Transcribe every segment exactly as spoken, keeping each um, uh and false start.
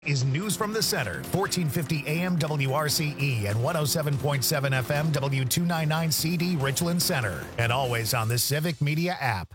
Is News from the Center, fourteen fifty A M W R C E and one oh seven point seven F M W two ninety-nine C D Richland Center, and always on the Civic Media app.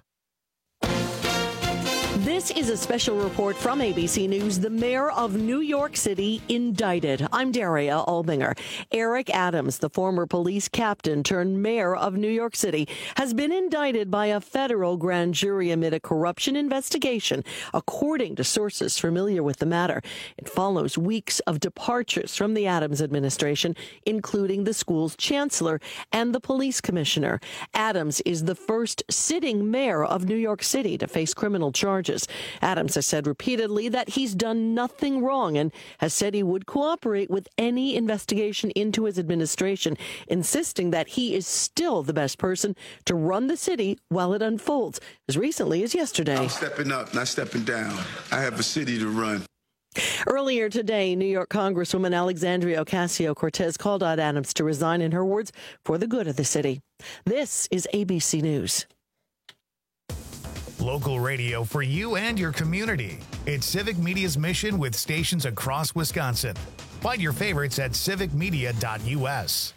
This is a special report from A B C News. The mayor of New York City indicted. I'm Daria Albinger. Eric Adams, the former police captain turned mayor of New York City, has been indicted by a federal grand jury amid a corruption investigation, according to sources familiar with the matter. It follows weeks of departures from the Adams administration, including the school's chancellor and the police commissioner. Adams is the first sitting mayor of New York City to face criminal charges. Adams has said repeatedly that he's done nothing wrong and has said he would cooperate with any investigation into his administration, insisting that he is still the best person to run the city while it unfolds, as recently as yesterday. I'm stepping up, not stepping down. I have a city to run. Earlier today, New York Congresswoman Alexandria Ocasio-Cortez called on Adams to resign, in her words, for the good of the city. This is A B C News. Local radio for you and your community. It's Civic Media's mission with stations across Wisconsin. Find your favorites at civic media dot U S.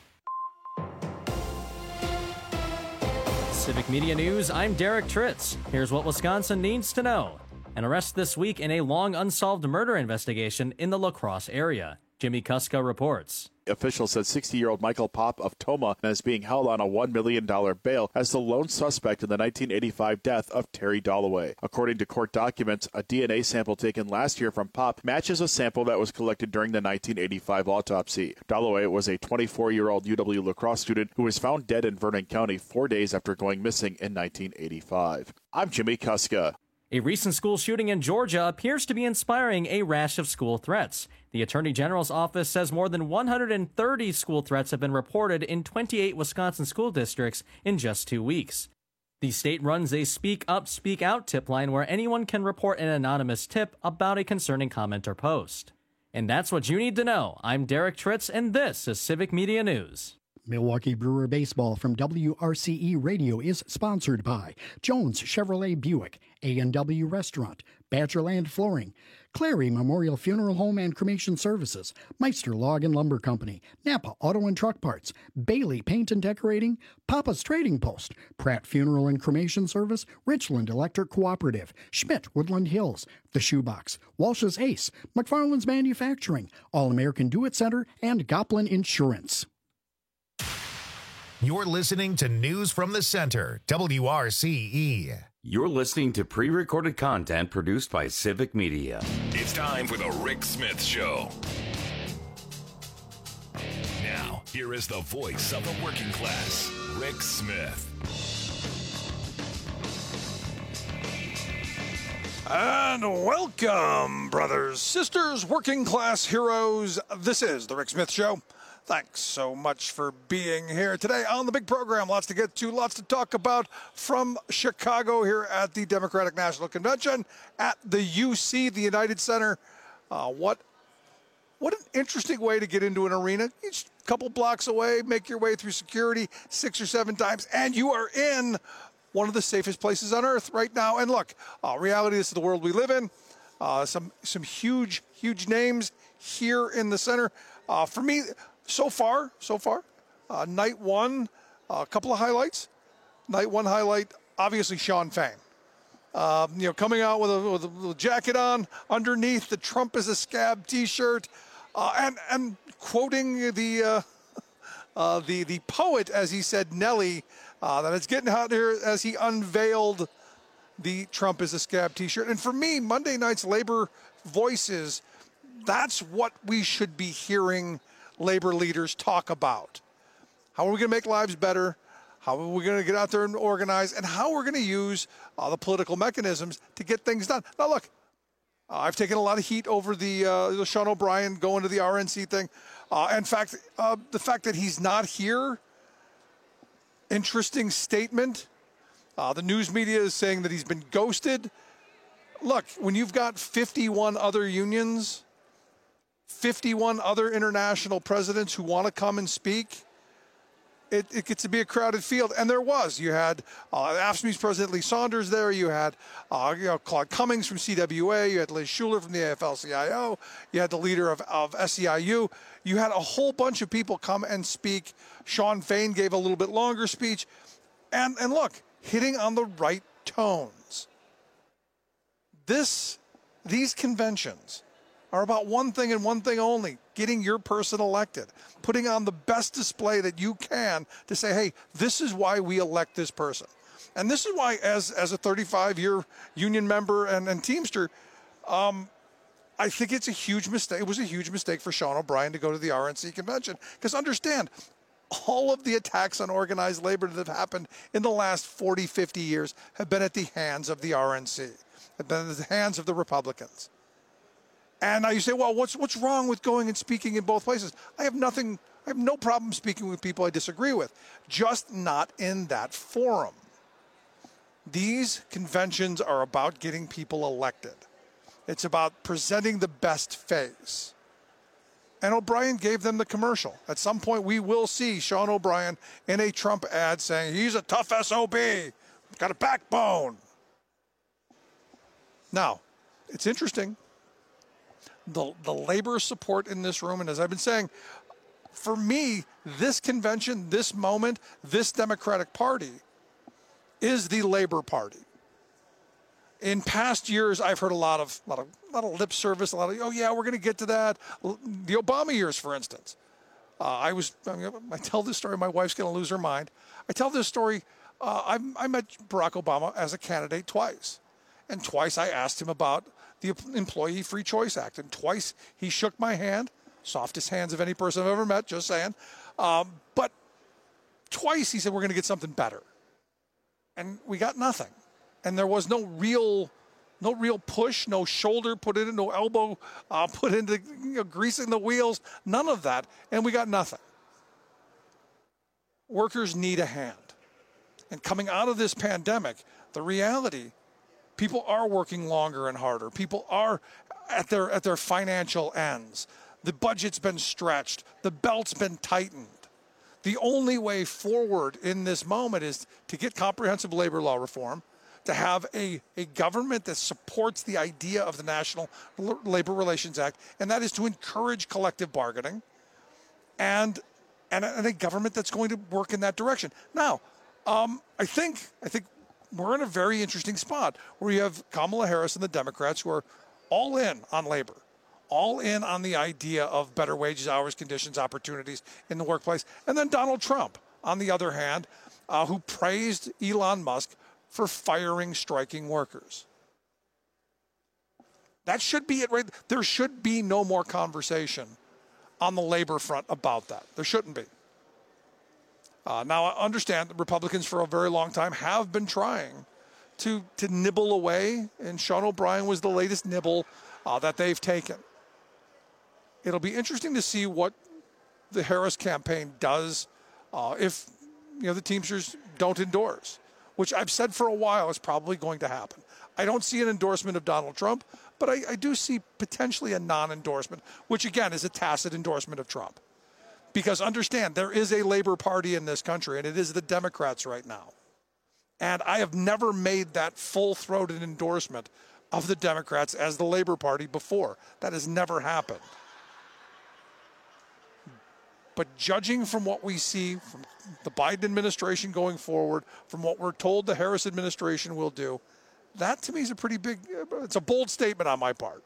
Civic Media News, I'm Derek Tritz. Here's what Wisconsin needs to know. An arrest this week in a long unsolved murder investigation in the La Crosse area. Jimmy Kuska reports. Officials said sixty-year-old Michael Pop of Tomah is being held on a one million dollars bail as the lone suspect in the nineteen eighty-five death of Terry Dalloway. According to court documents, a D N A sample taken last year from Pop matches a sample that was collected during the nineteen eighty-five autopsy. Dalloway was a twenty-four-year-old U W La Crosse student who was found dead in Vernon County four days after going missing in nineteen eighty-five. I'm Jimmy Kuska. A recent school shooting in Georgia appears to be inspiring a rash of school threats. The Attorney General's office says more than one hundred thirty school threats have been reported in twenty-eight Wisconsin school districts in just two weeks. The state runs a Speak Up, Speak Out tip line where anyone can report an anonymous tip about a concerning comment or post. And that's what you need to know. I'm Derek Tritz, and this is Civic Media News. Milwaukee Brewer Baseball from W R C E Radio is sponsored by Jones Chevrolet Buick, A and W Restaurant, Badgerland Flooring, Clary Memorial Funeral Home and Cremation Services, Meister Log and Lumber Company, Napa Auto and Truck Parts, Bailey Paint and Decorating, Papa's Trading Post, Pratt Funeral and Cremation Service, Richland Electric Cooperative, Schmidt Woodland Hills, The Shoebox, Walsh's Ace, McFarland's Manufacturing, All-American Do-It Center, and Goplin Insurance. You're listening to News from the Center, W R C E. You're listening to pre-recorded content produced by Civic Media. It's time for the Rick Smith Show. Now, here is the voice of the working class, Rick Smith. And welcome, brothers, sisters, working class heroes. This is the Rick Smith Show. Thanks so much for being here today on the big program. Lots to get to, lots to talk about from Chicago here at the Democratic National Convention at the U C, the United Center. Uh, what, what an interesting way to get into an arena. Each couple blocks away, make your way through security six or seven times, and you are in one of the safest places on earth right now. And look, uh, reality, this is the world we live in. Uh, some, some huge, huge names here in the center. Uh, for me, So far, so far, uh, night one, a uh, couple of highlights. Night one highlight, obviously Shawn Fain. Uh, you know, coming out with a, with a little jacket on, underneath the Trump is a scab T-shirt, uh, and and quoting the uh, uh, the the poet as he said, Nelly, uh, that it's getting hot here as he unveiled the Trump is a scab T-shirt. And for me, Monday night's labor voices, that's what we should be hearing labor leaders talk about. How are we going to make lives better? How are we going to get out there and organize? And how we're going to use uh, the political mechanisms to get things done. Now, look, uh, I've taken a lot of heat over the, uh, the Sean O'Brien going to the R N C thing. Uh, in fact, uh, the fact that he's not here, interesting statement. Uh, the news media is saying that he's been ghosted. Look, when you've got fifty-one other unions, fifty-one other international presidents who want to come and speak, it, it gets to be a crowded field, and there was. You had uh, A F S C Me's President Lee Saunders there. You had uh, you know, Claude Cummings from C W A. You had Liz Schuler from the A F L C I O. You had the leader of, of S E I U. You had a whole bunch of people come and speak. Sean Fain gave a little bit longer speech. And, and look, hitting on the right tones. This, these conventions are about one thing and one thing only, getting your person elected, putting on the best display that you can to say, hey, this is why we elect this person. And this is why, as, as a thirty-five-year union member and, and Teamster, um, I think it's a huge mistake. It was a huge mistake for Sean O'Brien to go to the R N C convention. Because understand, all of the attacks on organized labor that have happened in the last forty, fifty years have been at the hands of the R N C, have been at the hands of the Republicans. And now you say, well, what's what's wrong with going and speaking in both places? I have nothing, I have no problem speaking with people I disagree with, just not in that forum. These conventions are about getting people elected. It's about presenting the best face. And O'Brien gave them the commercial. At some point, we will see Sean O'Brien in a Trump ad saying, he's a tough S O B, got a backbone. Now, it's interesting. The, the labor support in this room, and as I've been saying, for me, this convention, this moment, this Democratic Party is the Labor Party. In past years, I've heard a lot of, lot of, lot of lip service, a lot of, oh yeah, we're going to get to that. The Obama years, for instance. Uh, I was, I, mean, I tell this story, my wife's going to lose her mind. I tell this story, uh, I, I met Barack Obama as a candidate twice. And twice I asked him about the Employee Free Choice Act. And twice he shook my hand, softest hands of any person I've ever met, just saying. Um, but twice he said, we're going to get something better. And we got nothing. And there was no real, no real push, no shoulder put in, no elbow uh, put into, you know, greasing the wheels, none of that. And we got nothing. Workers need a hand. And coming out of this pandemic, the reality, people are working longer and harder. People are at their at their financial ends. The budget's been stretched. The belt's been tightened. The only way forward in this moment is to get comprehensive labor law reform, to have a, a government that supports the idea of the National Labor Relations Act, and that is to encourage collective bargaining, and and a, and a government that's going to work in that direction. Now, um, I think I think we're in a very interesting spot where you have Kamala Harris and the Democrats who are all in on labor, all in on the idea of better wages, hours, conditions, opportunities in the workplace. And then Donald Trump, on the other hand, uh, who praised Elon Musk for firing striking workers. That should be it, right? There should be no more conversation on the labor front about that. There shouldn't be. Uh, now, I understand that Republicans for a very long time have been trying to, to nibble away, and Sean O'Brien was the latest nibble uh, that they've taken. It'll be interesting to see what the Harris campaign does uh, if you know the Teamsters don't endorse, which I've said for a while is probably going to happen. I don't see an endorsement of Donald Trump, but I, I do see potentially a non-endorsement, which again is a tacit endorsement of Trump. Because understand, there is a Labor Party in this country, and it is the Democrats right now. And I have never made that full-throated endorsement of the Democrats as the Labor Party before. That has never happened. But judging from what we see from the Biden administration going forward, from what we're told the Harris administration will do, that to me is a pretty big, it's a bold statement on my part.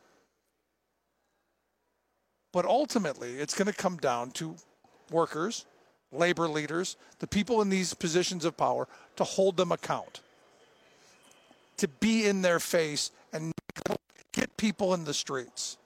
But ultimately, it's going to come down to workers, labor leaders, the people in these positions of power, to hold them account, to be in their face and get people in the streets.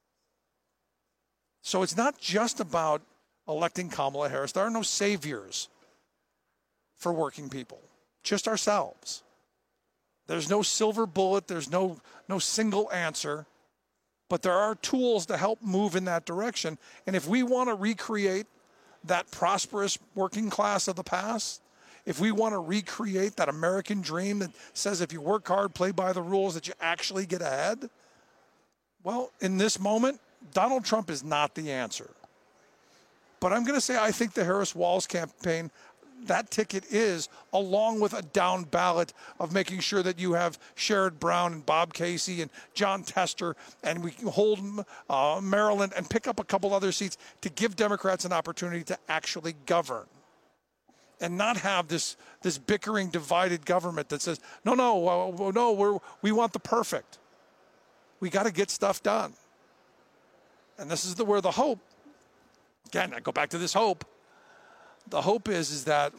So it's not just about electing Kamala Harris. There are no saviors for working people, just ourselves. There's no silver bullet. There's no, no single answer. But there are tools to help move in that direction. And if we want to recreate that prosperous working class of the past, if we want to recreate that American dream that says if you work hard, play by the rules, that you actually get ahead, well, in this moment, Donald Trump is not the answer. But I'm going to say I think the Harris-Walz campaign, that ticket is, along with a down ballot of making sure that you have Sherrod Brown and Bob Casey and John Tester, and we can hold uh, Maryland and pick up a couple other seats to give Democrats an opportunity to actually govern and not have this this bickering, divided government that says, no, no, uh, no, we're, we want the perfect. We got to get stuff done. And this is the where the hope, again, I go back to this hope, the hope is, is that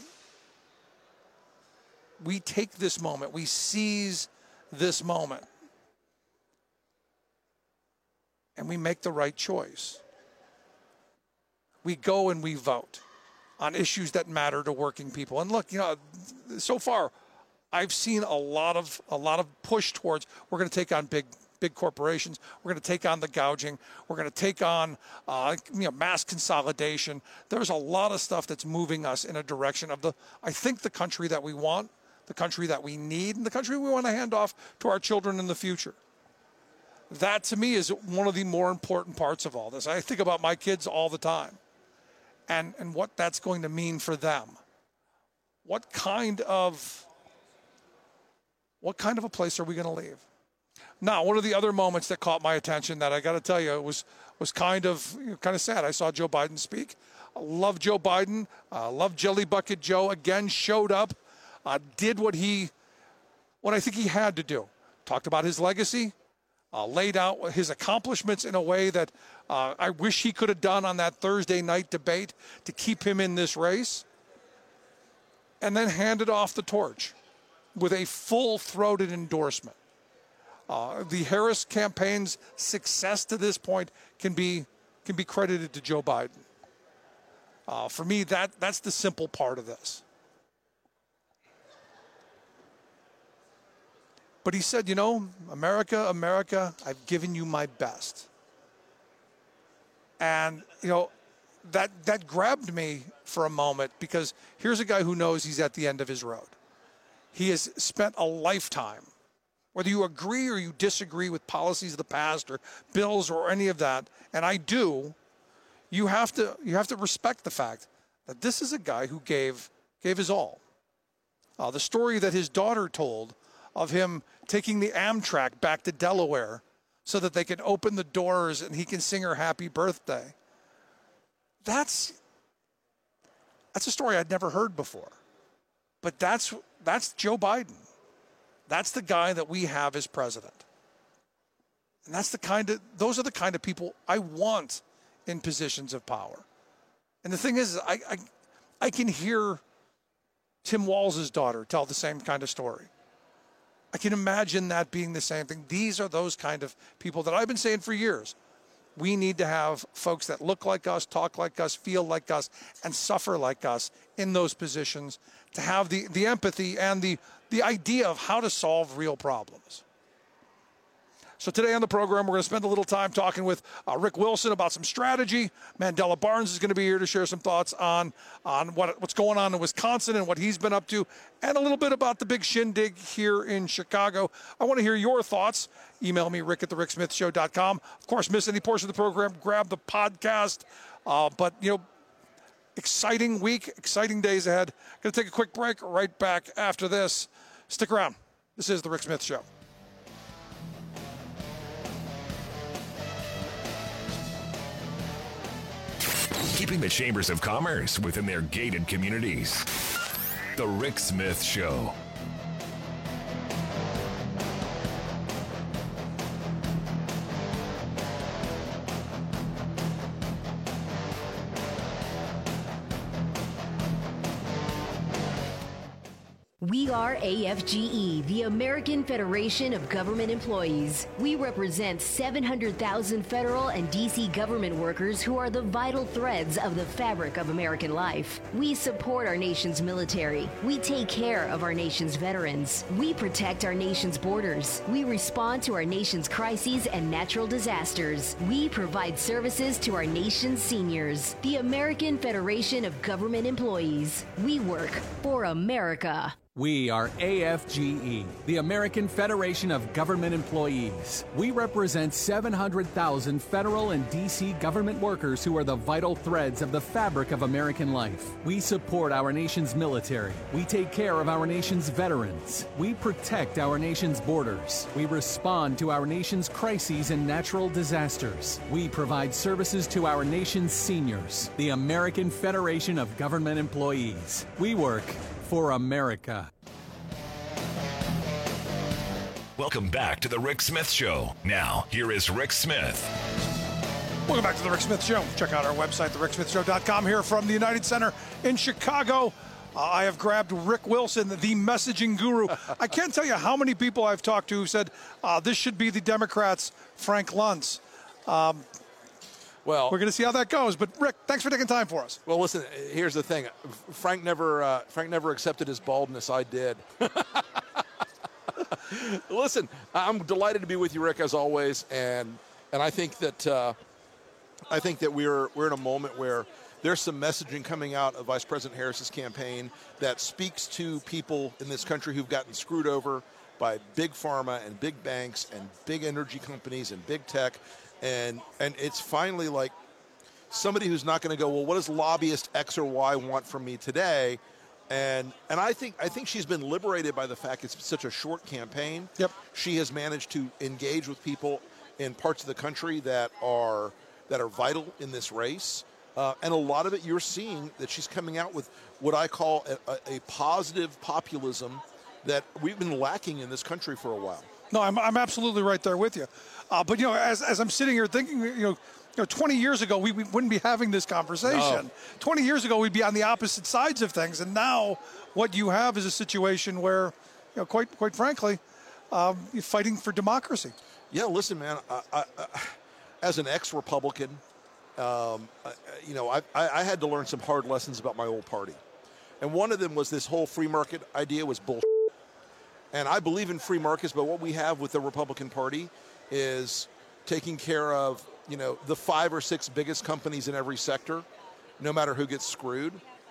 we take this moment, we seize this moment, and we make the right choice. We go and we vote on issues that matter to working people. And look, you know, so far, I've seen a lot of a lot of push towards we're going to take on big big corporations. We're going to take on the gouging. We're going to take on uh, you know, mass consolidation. There's a lot of stuff that's moving us in a direction of the, I think, the country that we want, the country that we need, and the country we want to hand off to our children in the future. That, to me, is one of the more important parts of all this. I think about my kids all the time and, and what that's going to mean for them. What kind of, what kind of a place are we going to leave? Now, one of the other moments that caught my attention that I got to tell you was was kind of you know, kind of sad. I saw Joe Biden speak. I love Joe Biden. I uh, love Jelly Bucket Joe. Again, showed up, uh, did what he, what I think he had to do. Talked about his legacy, uh, laid out his accomplishments in a way that uh, I wish he could have done on that Thursday night debate to keep him in this race, and then handed off the torch with a full-throated endorsement. Uh, the Harris campaign's success to this point can be can be credited to Joe Biden. Uh, for me, that that's the simple part of this. But he said, you know, America, America, I've given you my best. And, you know, that that grabbed me for a moment because here's a guy who knows he's at the end of his road. He has spent a lifetime, whether you agree or you disagree with policies of the past or bills or any of that, and I do, you have to you have to respect the fact that this is a guy who gave gave his all. Uh, the story that his daughter told of him taking the Amtrak back to Delaware so that they can open the doors and he can sing her happy birthday. That's that's a story I'd never heard before. But that's that's Joe Biden. That's the guy that we have as president. And that's the kind of, those are the kind of people I want in positions of power. And the thing is, I I, I can hear Tim Walz's daughter tell the same kind of story. I can imagine that being the same thing. These are those kind of people that I've been saying for years. We need to have folks that look like us, talk like us, feel like us, and suffer like us in those positions to have the, the empathy and the, the idea of how to solve real problems. So today on the program, we're going to spend a little time talking with uh, Rick Wilson about some strategy. Mandela Barnes is going to be here to share some thoughts on, on what, what's going on in Wisconsin and what he's been up to, and a little bit about the big shindig here in Chicago. I want to hear your thoughts. Email me, rick at the rick smith show dot com. Of course, miss any portion of the program, grab the podcast. Uh, but, you know, exciting week, exciting days ahead. Going to take a quick break, right back after this. Stick around. This is The Rick Smith Show. Keeping the chambers of commerce within their gated communities. The Rick Smith Show. We are A F G E, the American Federation of Government Employees. We represent seven hundred thousand federal and D C government workers who are the vital threads of the fabric of American life. We support our nation's military. We take care of our nation's veterans. We protect our nation's borders. We respond to our nation's crises and natural disasters. We provide services to our nation's seniors. The American Federation of Government Employees. We work for America. We are A F G E, the American Federation of Government Employees. We represent seven hundred thousand federal and D C government workers who are the vital threads of the fabric of American life. We support our nation's military. We take care of our nation's veterans. We protect our nation's borders. We respond to our nation's crises and natural disasters. We provide services to our nation's seniors. The American Federation of Government Employees. We work for America. Welcome back to the Rick Smith Show. Now, here is Rick Smith. Welcome back to the Rick Smith Show. Check out our website, the rick smith show dot com, here from the United Center in Chicago. Uh, I have grabbed Rick Wilson, the messaging guru. I can't tell you how many people I've talked to who said uh, this should be the Democrats' Frank Luntz. Um, Well, we're going to see how that goes. But Rick, thanks for taking time for us. Well, listen. Here's the thing. Frank never, uh, Frank never accepted his baldness. I did. Listen, I'm delighted to be with you, Rick, as always. And and I think that uh, I think that we're we're in a moment where there's some messaging coming out of Vice President Harris's campaign that speaks to people in this country who've gotten screwed over by big pharma and big banks and big energy companies and big tech. And and it's finally like somebody who's not going to go, well, what does lobbyist X or Y want from me today? And and I think I think she's been liberated by the fact it's such a short campaign. Yep. She has managed to engage with people in parts of the country that are that are vital in this race. Uh, and a lot of it you're seeing that she's coming out with what I call a, a, a positive populism that we've been lacking in this country for a while. No, I'm, I'm absolutely right there with you. Uh, but, you know, as, as I'm sitting here thinking, you know, you know, twenty years ago, we, we wouldn't be having this conversation. No. twenty years ago, we'd be on the opposite sides of things. And now what you have is a situation where, you know, quite quite frankly, um, you're fighting for democracy. Yeah, listen, man, I, I, I, as an ex-Republican, um, I, you know, I, I had to learn some hard lessons about my old party. And one of them was this whole free market idea was bullshit. And I believe in free markets, but what we have with the Republican Party is taking care of, you know, the five or six biggest companies in every sector, no matter who gets screwed.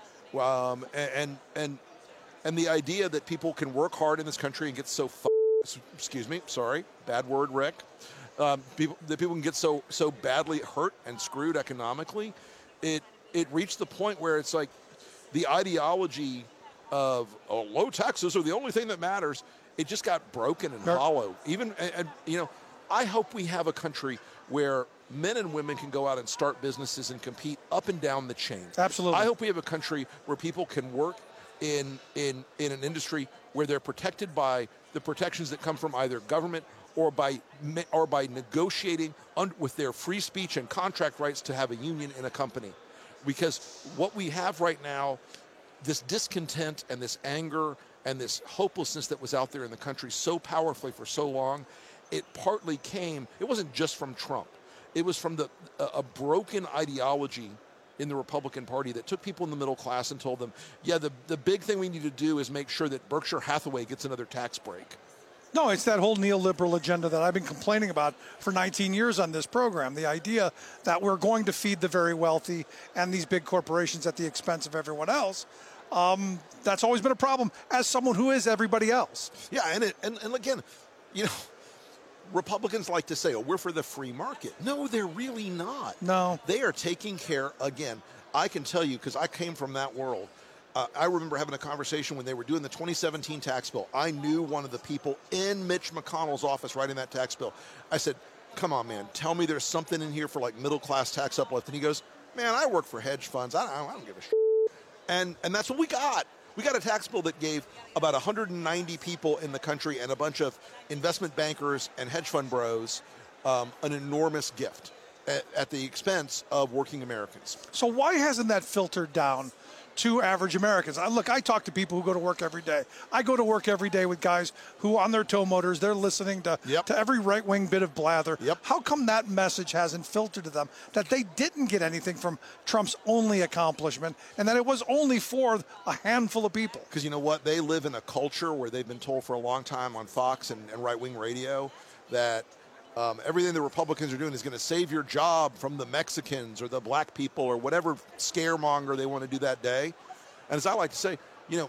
Um, and and and the idea that people can work hard in this country and get so, f- excuse me, sorry, bad word, Rick. Um, people, that people can get so so badly hurt and screwed economically. It it reached the point where it's like the ideology of oh, low taxes are the only thing that matters. It just got broken and hollow. Even, and, and, you know, I hope we have a country where men and women can go out and start businesses and compete up and down the chain. Absolutely. I hope we have a country where people can work in in in an industry where they're protected by the protections that come from either government or by or by negotiating un, with their free speech and contract rights to have a union in a company. Because what we have right now, this discontent and this anger and this hopelessness that was out there in the country so powerfully for so long, it partly came, it wasn't just from Trump. It was from the a, a broken ideology in the Republican Party that took people in the middle class and told them, yeah, the, the big thing we need to do is make sure that Berkshire Hathaway gets another tax break. No, it's that whole neoliberal agenda that I've been complaining about for nineteen years on this program. The idea that we're going to feed the very wealthy and these big corporations at the expense of everyone else. Um, that's always been a problem as someone who is everybody else. Yeah, and, it, and and again, you know, Republicans like to say, oh, we're for the free market. No, they're really not. No. They are taking care, again, I can tell you, because I came from that world. Uh, I remember having a conversation when they were doing the twenty seventeen tax bill. I knew one of the people in Mitch McConnell's office writing that tax bill. I said, come on, man, tell me there's something in here for like middle-class tax uplift. And he goes, man, I work for hedge funds. I don't, I don't give a shit. And and that's what we got. We got a tax bill that gave about one hundred ninety people in the country and a bunch of investment bankers and hedge fund bros um, an enormous gift at, at the expense of working Americans. So why hasn't that filtered down to average Americans? I, look, I talk to people who go to work every day. I go to work every day with guys who on their tow motors, they're listening to, yep. to every right-wing bit of blather. Yep. How come that message hasn't filtered to them, that they didn't get anything from Trump's only accomplishment and that it was only for a handful of people? Because you know what? They live in a culture where they've been told for a long time on Fox and, and right-wing radio that Um, everything the Republicans are doing is going to save your job from the Mexicans or the black people or whatever scaremonger they want to do that day. And as I like to say, you know,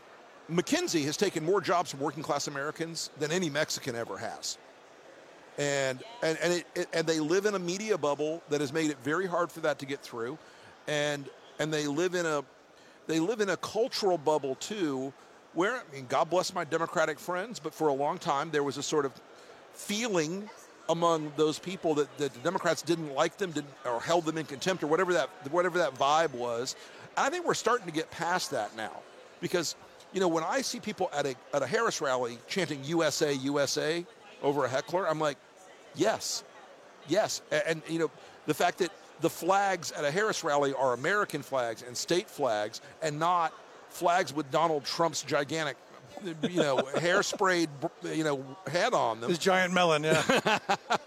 McKinsey has taken more jobs from working class Americans than any Mexican ever has. And and and, it, it, and they live in a media bubble that has made it very hard for that to get through, and and they live in a they live in a cultural bubble too, where, I mean, God bless my Democratic friends, but for a long time there was a sort of feeling among those people that, that the Democrats didn't like them, didn't, or held them in contempt, or whatever that whatever that vibe was. And I think we're starting to get past that now, because, you know, when I see people at a at a Harris rally chanting U S A, U S A over a heckler, I'm like, yes, yes. And, and, you know, the fact that the flags at a Harris rally are American flags and state flags and not flags with Donald Trump's gigantic, you know, hair-sprayed, you know, head on them. His giant melon, yeah.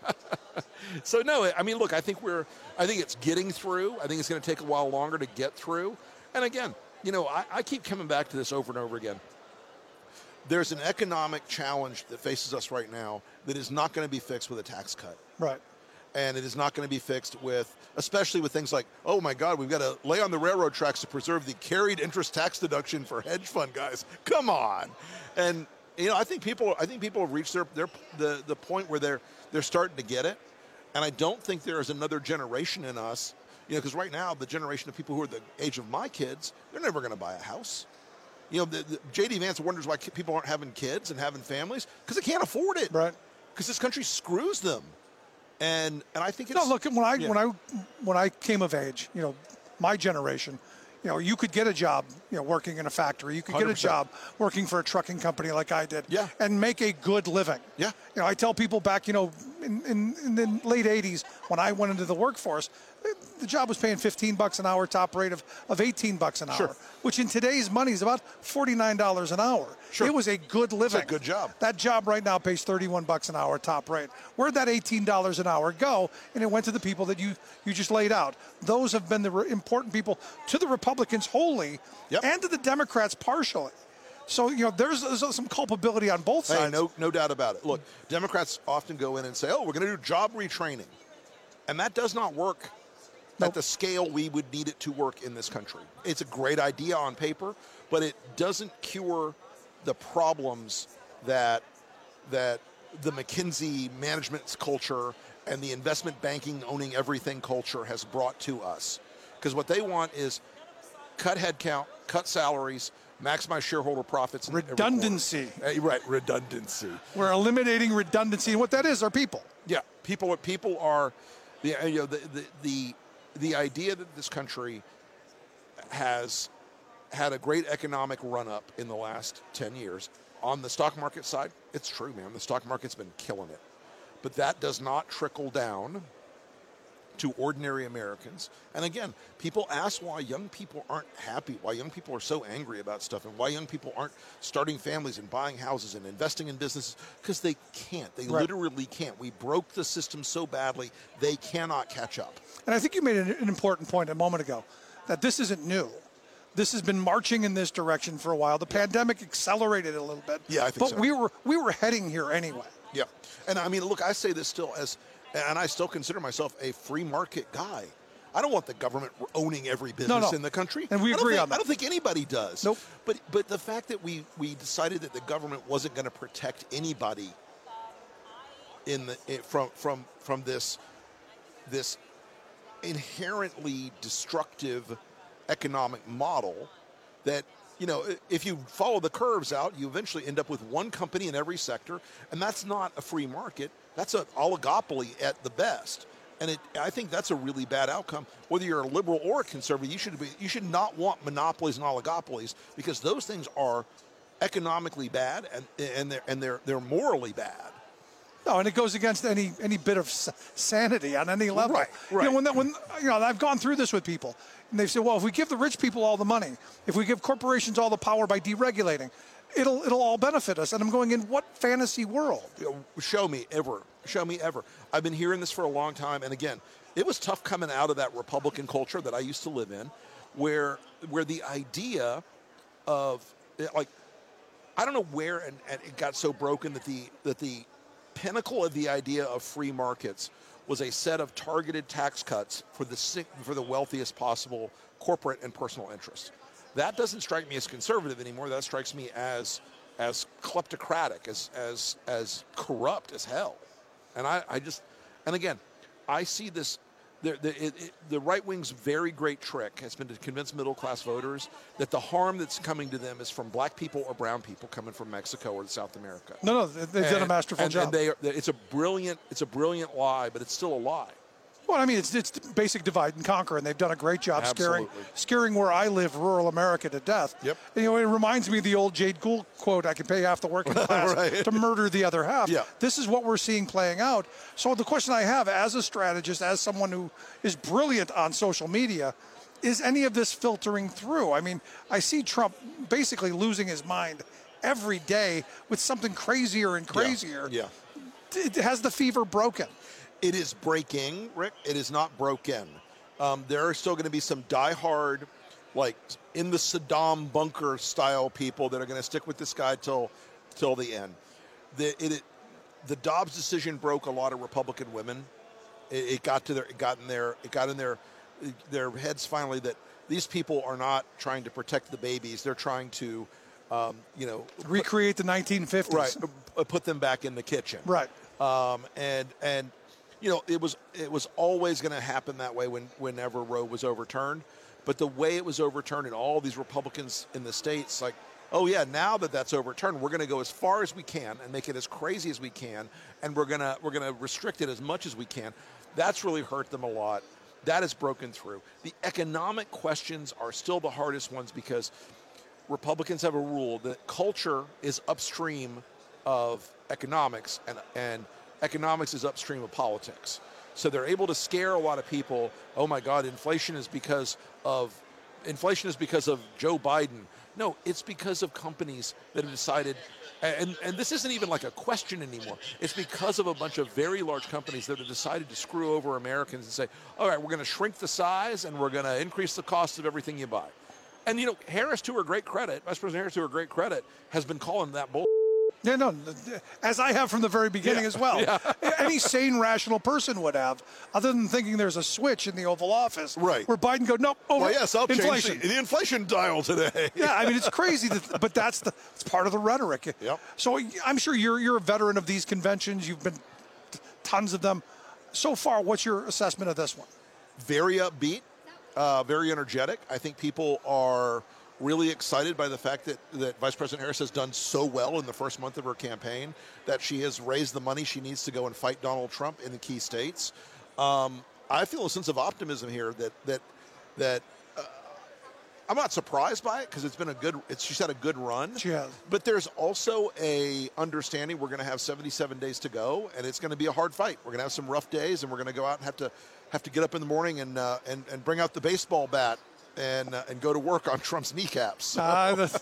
So, no, I mean, look, I think we're, I think it's getting through. I think it's going to take a while longer to get through. And again, you know, I, I keep coming back to this over and over again. There's an economic challenge that faces us right now that is not going to be fixed with a tax cut. Right. And it is not going to be fixed with, especially with things like, oh my God, we've got to lay on the railroad tracks to preserve the carried interest tax deduction for hedge fund guys. Come on. And, you know, I think people, I think people have reached their, their the, the point where they're, they're starting to get it. And I don't think there is another generation in us, you know, because right now the generation of people who are the age of my kids, they're never going to buy a house. You know, the, the, J D Vance wonders why people aren't having kids and having families, because they can't afford it. Right. Because this country screws them. And and I think it's... No, look, when I, yeah. when, I, when I came of age, you know, my generation, you know, you could get a job, you know, working in a factory. You could one hundred get a percent. job working for a trucking company like I did. Yeah. And make a good living. Yeah. You know, I tell people back, you know, in, in, in the late eighties, when I went into the workforce, the job was paying fifteen bucks an hour, top rate of, of eighteen bucks an hour, Sure. which in today's money is about forty-nine dollars an hour. Sure. It was a good living. It's a good job. That job right now pays thirty-one bucks an hour, top rate. Where'd that eighteen dollars an hour go? And it went to the people that you, you just laid out. Those have been the re- important people to the Republicans wholly, Yep. and to the Democrats partially. So, you know, there's, there's some culpability on both sides. Hey, no, no doubt about it. Look, Democrats often go in and say, oh, we're going to do job retraining. And that does not work Nope. at the scale we would need it to work in this country. It's a great idea on paper, but it doesn't cure the problems that that the McKinsey management culture and the investment banking owning everything culture has brought to us. Because what they want is cut headcount, cut salaries, maximize shareholder profits. Redundancy. Uh, right, redundancy. We're eliminating redundancy, and what that is are people. Yeah, people. People are, the you know the the the, the idea that this country has had a great economic run up in the last ten years on the stock market side. It's true, man. The stock market's been killing it, but that does not trickle down to ordinary Americans. And again, people ask why young people aren't happy, why young people are so angry about stuff, and why young people aren't starting families and buying houses and investing in businesses, because they can't. They Right. literally can't. We broke the system so badly, they cannot catch up. And I think you made an, an important point a moment ago, that this isn't new. This has been marching in this direction for a while. The pandemic accelerated it a little bit. Yeah, I think but so. we were we were heading here anyway. Yeah. And I mean, look, I say this still as, and I still consider myself a free market guy. I don't want the government owning every business No, no. in the country. And we I don't agree think- on that. I don't think anybody does. Nope. But but the fact that we we decided that the government wasn't going to protect anybody in the in, from from from this this inherently destructive economic model, that, you know, if you follow the curves out, you eventually end up with one company in every sector, and that's not a free market. That's an oligopoly at the best. And it, I think that's a really bad outcome. Whether you're a liberal or a conservative, you should be, you should not want monopolies and oligopolies, because those things are economically bad, and and they're and they're they're morally bad. No, and it goes against any any bit of s- sanity on any level. Right, right. You know, when, that, when you know, I've gone through this with people, and they've said, "Well, if we give the rich people all the money, if we give corporations all the power by deregulating, it'll it'll all benefit us." And I'm going, in what fantasy world? You know, show me ever. Show me ever. I've been hearing this for a long time, and again, it was tough coming out of that Republican culture that I used to live in, where where the idea of, like, I don't know where, and, and it got so broken that the that the pinnacle of the idea of free markets was a set of targeted tax cuts for the sick, for the wealthiest possible corporate and personal interests. That doesn't strike me as conservative anymore. That strikes me as as kleptocratic, as as as corrupt as hell. And I, I just, and again, I see this. The, the, it, it, the right wing's very great trick has been to convince middle class voters that the harm that's coming to them is from black people or brown people coming from Mexico or South America. No, no, they've and, done a masterful and, job. And they are, it's a brilliant, it's a brilliant lie, but it's still a lie. Well, I mean, it's it's basic divide and conquer, and they've done a great job Absolutely. scaring scaring where I live, rural America, to death. Yep. And, you know, it reminds me of the old Jade Gould quote: "I can pay half the working class right. to murder the other half." Yeah. This is what we're seeing playing out. So the question I have, as a strategist, as someone who is brilliant on social media, is any of this filtering through? I mean, I see Trump basically losing his mind every day with something crazier and crazier. Yeah. yeah. Has the fever broken? It is breaking, Rick. It is not broken. Um, there are still going to be some diehard, like in the Saddam bunker style people that are going to stick with this guy till, till the end. The it, it, the Dobbs decision broke a lot of Republican women. It, it got to their, it got in their, it got in their, their heads finally that these people are not trying to protect the babies. They're trying to, um, you know, recreate the nineteen fifties. Right. Put them back in the kitchen. Right. Um, and and. You know, it was it was always going to happen that way when whenever Roe was overturned. But the way it was overturned, and all these Republicans in the states, like, oh yeah, now that that's overturned, we're going to go as far as we can and make it as crazy as we can, and we're gonna we're gonna restrict it as much as we can. That's really hurt them a lot. That has broken through. The economic questions are still the hardest ones because Republicans have a rule that culture is upstream of economics, and and economics is upstream of politics. So they're able to scare a lot of people. Oh my God, inflation is because of inflation is because of Joe Biden. No, it's because of companies that have decided, and, and this isn't even like a question anymore. It's because of a bunch of very large companies that have decided to screw over Americans and say, all right, we're going to shrink the size and we're going to increase the cost of everything you buy. And, you know, Harris, to her great credit, Vice President Harris, to her great credit, has been calling that bull. Yeah, no, as I have from the very beginning yeah. as well. Yeah. Any sane, rational person would have, other than thinking there's a switch in the Oval Office. Right. Where Biden go, nope, over well, yes, I'll inflation. change the, the inflation dial today. Yeah, I mean, it's crazy, that, but that's the it's part of the rhetoric. Yep. So I'm sure you're you're a veteran of these conventions. You've been tons of them. So far, what's your assessment of this one? Very upbeat, uh, very energetic. I think people are really excited by the fact that, that Vice President Harris has done so well in the first month of her campaign, that she has raised the money she needs to go and fight Donald Trump in the key states. Um, I feel a sense of optimism here that that that uh, I'm not surprised by it because it's been a good. It's, she's had a good run. She has. But there's also a understanding we're going to have seventy-seven days to go, and it's going to be a hard fight. We're going to have some rough days, and we're going to go out and have to have to get up in the morning and uh, and and bring out the baseball bat. And uh, and go to work on Trump's kneecaps. uh, the,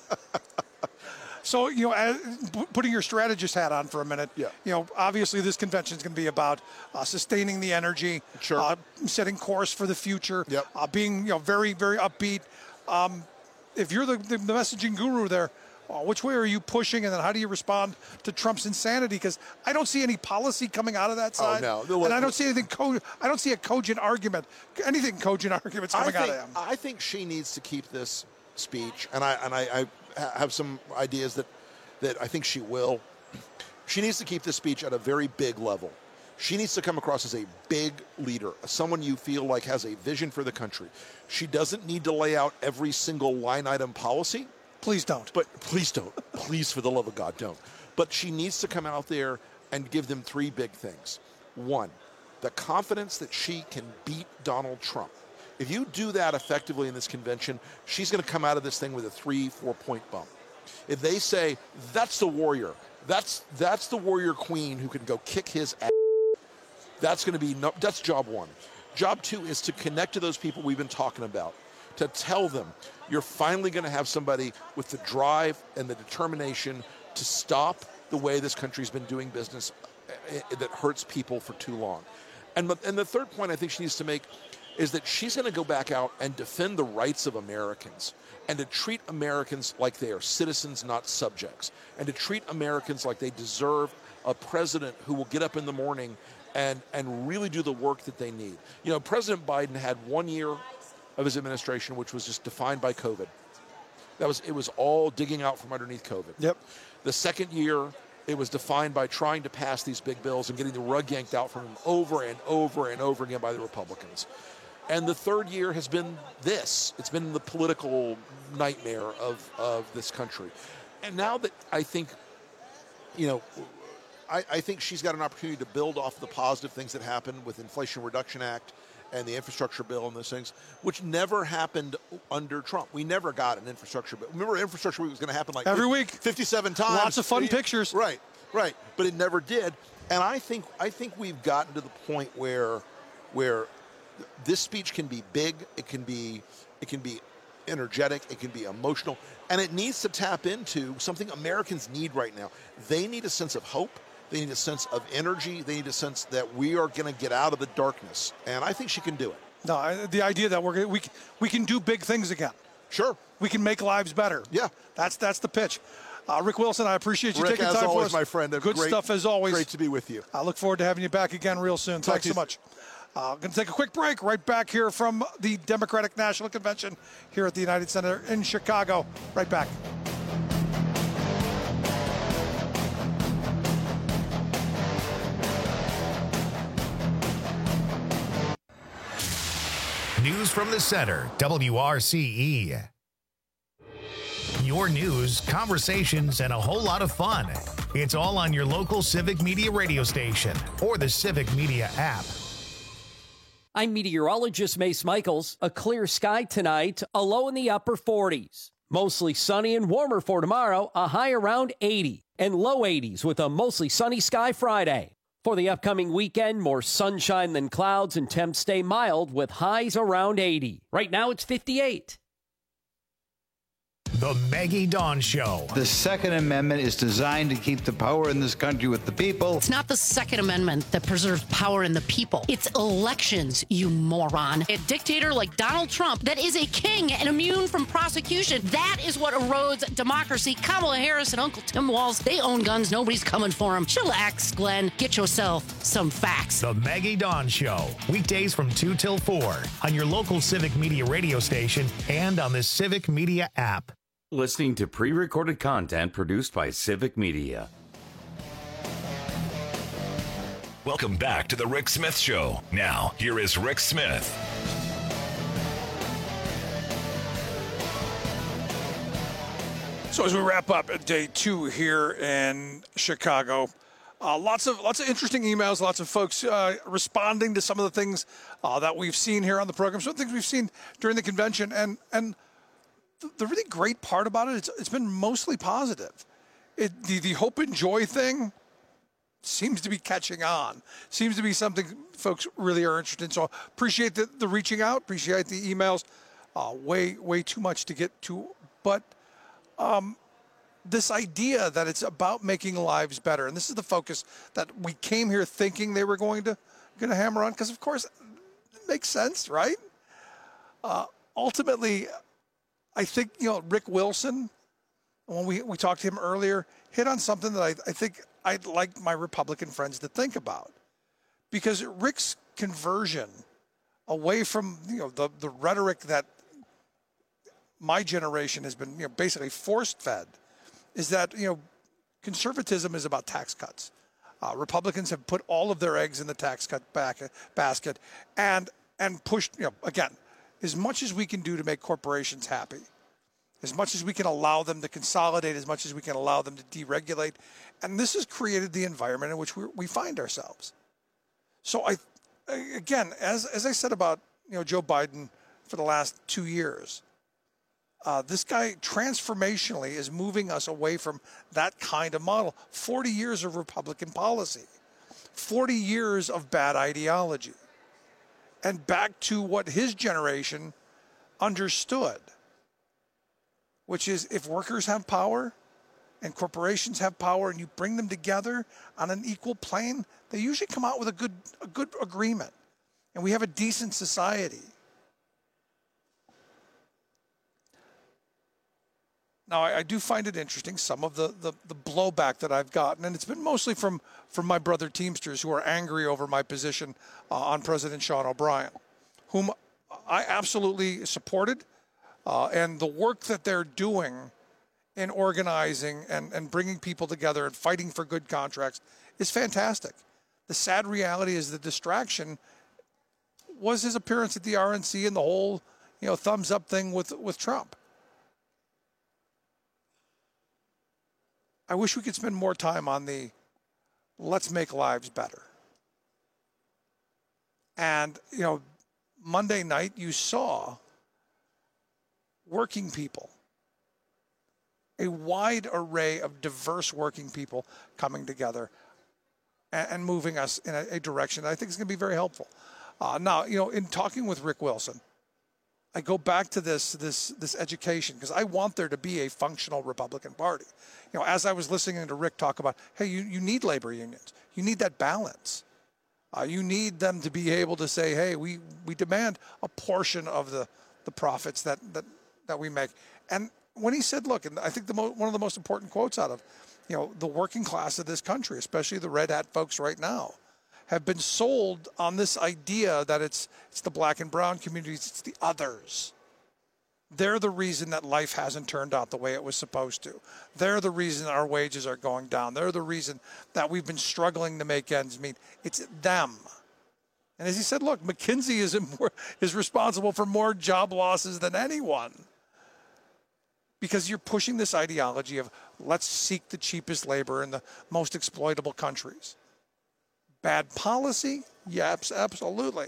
so, you know, as, putting your strategist hat on for a minute, yeah. you know, obviously this convention is going to be about uh, sustaining the energy, sure. uh, setting course for the future, yep. uh, being, you know, very, very upbeat. Um, if you're the, the, the messaging guru there, uh, which way are you pushing, and then how do you respond to Trump's insanity? Because I don't see any policy coming out of that side, oh, no. and I don't see anything. Co- I don't see a cogent argument, anything cogent arguments coming I think, out of him. I think she needs to keep this speech, and I and I, I have some ideas that that I think she will. She needs to keep this speech at a very big level. She needs to come across as a big leader, someone you feel like has a vision for the country. She doesn't need to lay out every single line item policy. Please don't. But please don't. Please, for the love of God, don't. But she needs to come out there and give them three big things. One, the confidence that she can beat Donald Trump. If you do that effectively in this convention, she's going to come out of this thing with a three, four-point bump. If they say, that's the warrior, that's that's the warrior queen who can go kick his ass, that's going to be, no, that's job one. Job two is to connect to those people we've been talking about, to tell them you're finally going to have somebody with the drive and the determination to stop the way this country's been doing business that hurts people for too long. And, and the third point I think she needs to make is that she's going to go back out and defend the rights of Americans and to treat Americans like they are citizens, not subjects, and to treat Americans like they deserve a president who will get up in the morning and, and really do the work that they need. You know, President Biden had one year of his administration, which was just defined by COVID. That was it was all digging out from underneath COVID. Yep. The second year, it was defined by trying to pass these big bills and getting the rug yanked out from them over and over and over again by the Republicans. And the third year has been this. It's been the political nightmare of, of this country. And now that I think, you know, I, I think she's got an opportunity to build off the positive things that happened with Inflation Reduction Act and the infrastructure bill and those things, which never happened under Trump. We never got an infrastructure bill. Remember, infrastructure week was going to happen like every week, fifty-seven times. Lots of fun pictures. Right, right. But it never did. And I think I think we've gotten to the point where where this speech can be big, it can be it can be energetic, it can be emotional, and it needs to tap into something Americans need right now. They need a sense of hope. They need a sense of energy. They need a sense that we are going to get out of the darkness, and I think she can do it. No, I, the idea that we're gonna, we we can do big things again. Sure, we can make lives better. Yeah, that's that's the pitch. Uh, Rick Wilson, I appreciate you Rick, taking as time always, for us. my friend. Good great, stuff as always. Great to be with you. I look forward to having you back again real soon. Talk Thanks so much. I'm uh, going to take a quick break. Right back here from the Democratic National Convention here at the United Center in Chicago. Right back. News from the center, W R C E. Your news, conversations, and a whole lot of fun. It's all on your local Civic Media radio station or the Civic Media app. I'm meteorologist Mace Michaels. A clear sky tonight, a low in the upper forties. Mostly sunny and warmer for tomorrow, a high around eighty. And low eighties with a mostly sunny sky Friday. For the upcoming weekend, more sunshine than clouds and temps stay mild with highs around eighty. Right now it's fifty-eight. The Maggie Dawn Show. The Second Amendment is designed to keep the power in this country with the people. It's not the Second Amendment that preserves power in the people. It's elections, you moron. A dictator like Donald Trump that is a king and immune from prosecution. That is what erodes democracy. Kamala Harris and Uncle Tim Walz, they own guns. Nobody's coming for them. Chillax, Glenn. Get yourself some facts. The Maggie Dawn Show. Weekdays from two till four on your local Civic Media radio station and on the Civic Media app. Listening to pre-recorded content produced by Civic Media. Welcome back to the Rick Smith Show. Now, here is Rick Smith. So as we wrap up at day two here in Chicago, uh, lots of lots of interesting emails, lots of folks uh, responding to some of the things uh, that we've seen here on the program, some of the things we've seen during the convention, and and. The really great part about it, it's, it's been mostly positive. It, the, the hope and joy thing seems to be catching on. Seems to be something folks really are interested in. So appreciate the, the reaching out, appreciate the emails. Uh, way, way too much to get to. But um, this idea that it's about making lives better, and this is the focus that we came here thinking they were going to, going to hammer on, because, of course, it makes sense, right? Uh, ultimately, I think, you know, Rick Wilson, when we, we talked to him earlier, hit on something that I, I think I'd like my Republican friends to think about. Because Rick's conversion away from, you know, the, the rhetoric that my generation has been, you know, basically force-fed, is that, you know, conservatism is about tax cuts. Uh, Republicans have put all of their eggs in the tax cut back, basket and and pushed, you know, again, as much as we can do to make corporations happy, as much as we can allow them to consolidate, as much as we can allow them to deregulate. And this has created the environment in which we, we find ourselves. So I, again, as, as I said about, you know, Joe Biden for the last two years, uh, this guy transformationally is moving us away from that kind of model. forty years of Republican policy, forty years of bad ideology, and back to what his generation understood, which is if workers have power and corporations have power and you bring them together on an equal plane, they usually come out with a good, a good agreement. And we have a decent society. Now, I, I do find it interesting, some of the, the, the blowback that I've gotten, and it's been mostly from, from my brother Teamsters who are angry over my position uh, on President Sean O'Brien, whom I absolutely supported uh, and the work that they're doing in organizing and, and bringing people together and fighting for good contracts is fantastic. The sad reality is the distraction was his appearance at the R N C and the whole, you know, thumbs up thing with, with Trump. I wish we could spend more time on the let's make lives better. And, you know, Monday night you saw working people, a wide array of diverse working people coming together and, and moving us in a, a direction that I think is going to be very helpful. Uh, now, you know, in talking with Rick Wilson, I go back to this this this education because I want there to be a functional Republican Party. You know, as I was listening to Rick talk about, hey, you, you need labor unions. You need that balance. Uh, you need them to be able to say, hey, we, we demand a portion of the, the profits that, that, that we make. And when he said, look, and I think the mo- one of the most important quotes out of, you know, the working class of this country, especially the red hat folks right now, have been sold on this idea that it's it's the black and brown communities, it's the others. They're the reason that life hasn't turned out the way it was supposed to. They're the reason our wages are going down. They're the reason that we've been struggling to make ends meet. It's them. And as he said, look, McKinsey is more, is responsible for more job losses than anyone. Because you're pushing this ideology of let's seek the cheapest labor in the most exploitable countries. Bad policy? Yes, absolutely.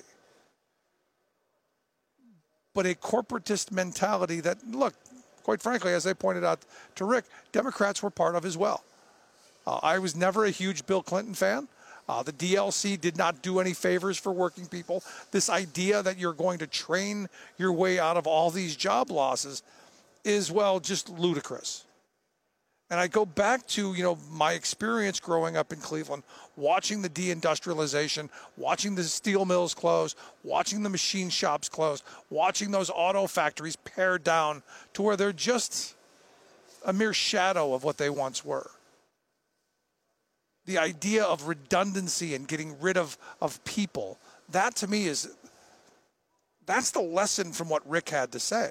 But a corporatist mentality that, look, quite frankly, as I pointed out to Rick, Democrats were part of as well. Uh, I was never a huge Bill Clinton fan. Uh, the D L C did not do any favors for working people. This idea that you're going to train your way out of all these job losses is, well, just ludicrous. And I go back to, you know, my experience growing up in Cleveland, watching the deindustrialization, watching the steel mills close, watching the machine shops close, watching those auto factories pare down to where they're just a mere shadow of what they once were. The idea of redundancy and getting rid of, of people, that to me is, that's the lesson from what Rick had to say.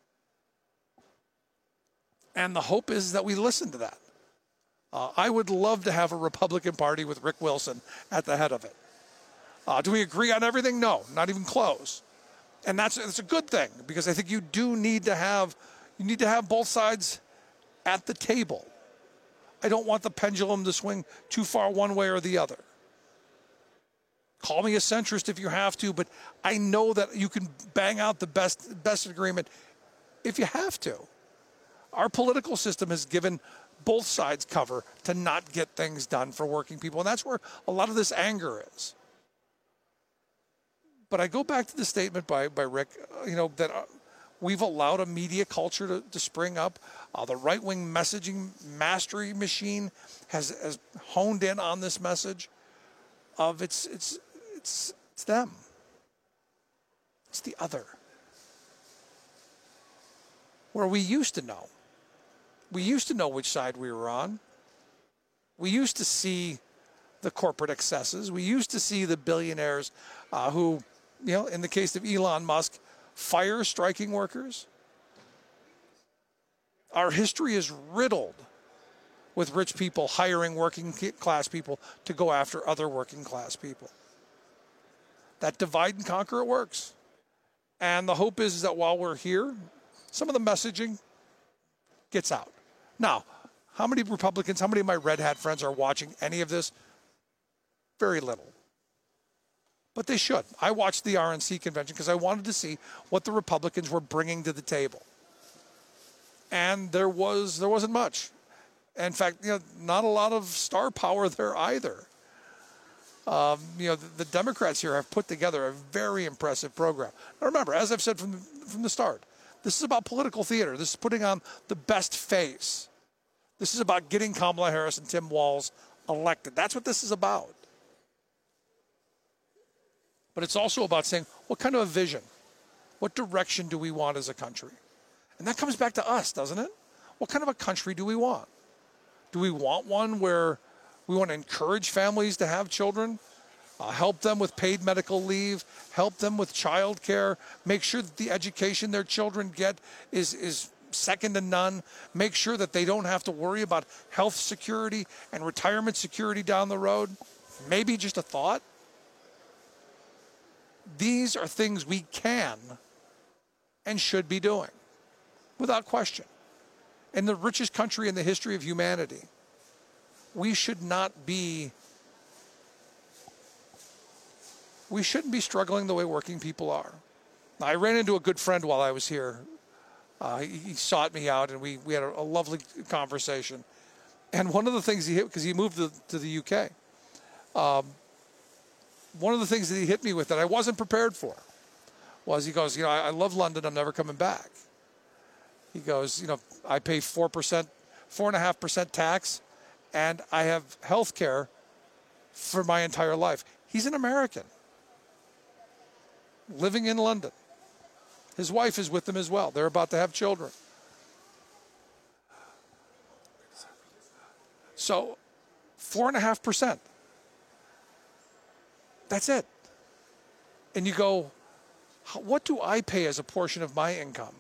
And the hope is that we listen to that. Uh, I would love to have a Republican Party with Rick Wilson at the head of it. Uh, do we agree on everything? No, not even close. And that's, that's a good thing because I think you do need to have, you need to have both sides at the table. I don't want the pendulum to swing too far one way or the other. Call me a centrist if you have to, but I know that you can bang out the best, best agreement if you have to. Our political system has given both sides cover to not get things done for working people, and that's where a lot of this anger is. But I go back to the statement by, by Rick, you know, that uh, we've allowed a media culture to, to spring up. Uh, the right-wing messaging mastery machine has, has honed in on this message of it's, it's, it's, it's them. It's the other. Where we used to know. We used to know which side we were on. We used to see the corporate excesses. We used to see the billionaires uh, who, you know, in the case of Elon Musk, fire striking workers. Our history is riddled with rich people hiring working class people to go after other working class people. That divide and conquer, it works. And the hope is that while we're here, some of the messaging gets out. Now, how many Republicans, how many of my red hat friends are watching any of this? Very little. But they should. I watched the R N C convention because I wanted to see what the Republicans were bringing to the table. And there was there wasn't much. In fact, you know, not a lot of star power there either. Um, you know, the, the Democrats here have put together a very impressive program. Now remember, as I've said from the, from the start, this is about political theater. This is putting on the best face. This is about getting Kamala Harris and Tim Walz elected. That's what this is about. But it's also about saying, what kind of a vision? What direction do we want as a country? And that comes back to us, doesn't it? What kind of a country do we want? Do we want one where we want to encourage families to have children? Uh, help them with paid medical leave, help them with child care, make sure that the education their children get is, is second to none, make sure that they don't have to worry about health security and retirement security down the road. Maybe just a thought. These are things we can and should be doing, without question. In the richest country in the history of humanity, we should not be We shouldn't be struggling the way working people are. Now, I ran into a good friend while I was here. Uh, he, he sought me out, and we, we had a, a lovely conversation. And one of the things he hit, because he moved to, to the U K, um, one of the things that he hit me with that I wasn't prepared for was he goes, you know, I, I love London. I'm never coming back. He goes, you know, I pay four percent, four and a half percent tax, and I have health care for my entire life. He's an American living in London. His wife is with him as well. They're about to have children. So, four and a half percent. That's it. And you go, what do I pay as a portion of my income?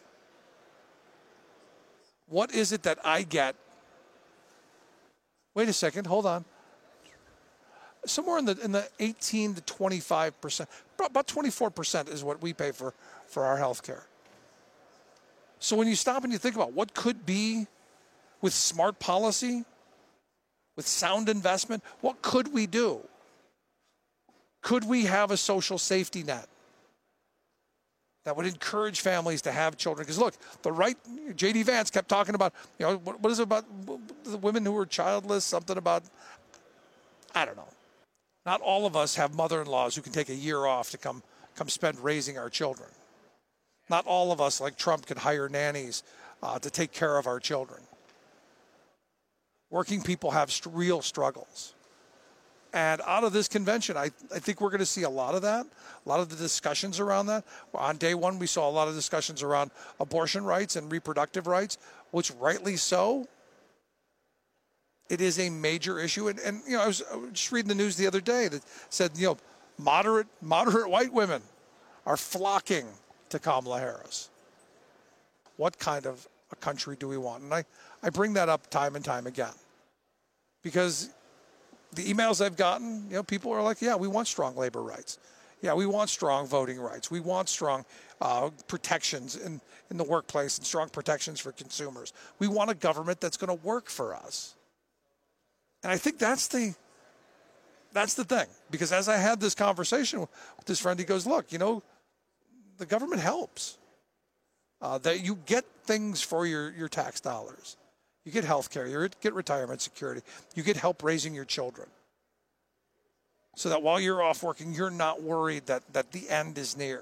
What is it that I get? Wait a second, hold on. Somewhere in the in the eighteen to twenty-five percent, about twenty-four percent is what we pay for, for our health care. So when you stop and you think about what could be with smart policy, with sound investment, what could we do? Could we have a social safety net that would encourage families to have children? Because look, the right, J D Vance kept talking about, you know, what, what is it about the women who are childless, something about, I don't know. Not all of us have mother-in-laws who can take a year off to come, come spend raising our children. Not all of us, like Trump, can hire nannies uh, to take care of our children. Working people have st- real struggles. And out of this convention, I, I think we're going to see a lot of that, a lot of the discussions around that. On day one, we saw a lot of discussions around abortion rights and reproductive rights, which rightly so. It is a major issue. And, and you know, I was, I was just reading the news the other day that said, you know, moderate, moderate white women are flocking to Kamala Harris. What kind of a country do we want? And I, I bring that up time and time again. Because the emails I've gotten, you know, people are like, yeah, we want strong labor rights. Yeah, we want strong voting rights. We want strong uh, protections in, in the workplace and strong protections for consumers. We want a government that's going to work for us. And I think that's the that's the thing. Because as I had this conversation with this friend, he goes, look, you know, the government helps. Uh, that you get things for your, your tax dollars. You get health care, you get retirement security, you get help raising your children. So that while you're off working, you're not worried that, that the end is near.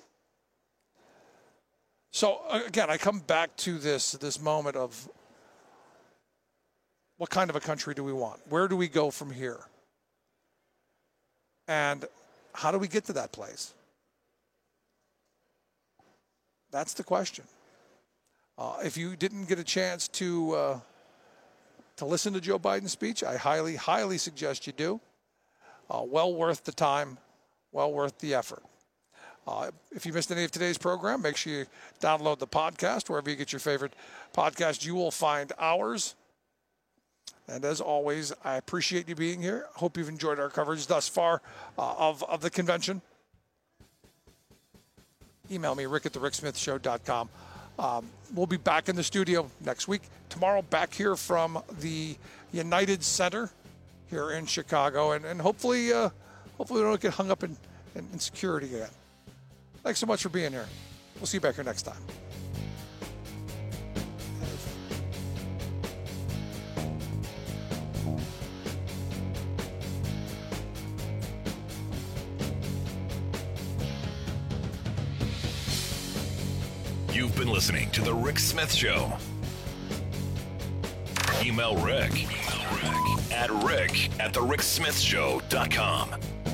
So again, I come back to this, this moment of what kind of a country do we want? Where do we go from here? And how do we get to that place? That's the question. Uh, if you didn't get a chance to uh, to listen to Joe Biden's speech, I highly, highly suggest you do. Uh, well worth the time, well worth the effort. Uh, if you missed any of today's program, make sure you download the podcast. Wherever you get your favorite podcast, you will find ours. And as always, I appreciate you being here. Hope you've enjoyed our coverage thus far uh, of, of the convention. Email me, rick at the rick smith show dot com. Um, we'll be back in the studio next week. Tomorrow, back here from the United Center here in Chicago. And, and hopefully, uh, hopefully we don't get hung up in, in, in security again. Thanks so much for being here. We'll see you back here next time. You've been listening to The Rick Smith Show. Email Rick, Rick at rick at the rick smith show dot com.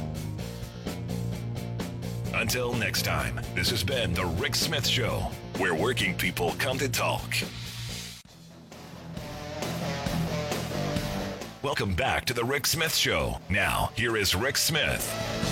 Until next time, this has been The Rick Smith Show, where working people come to talk. Welcome back to the Rick Smith Show. Now, here is Rick Smith.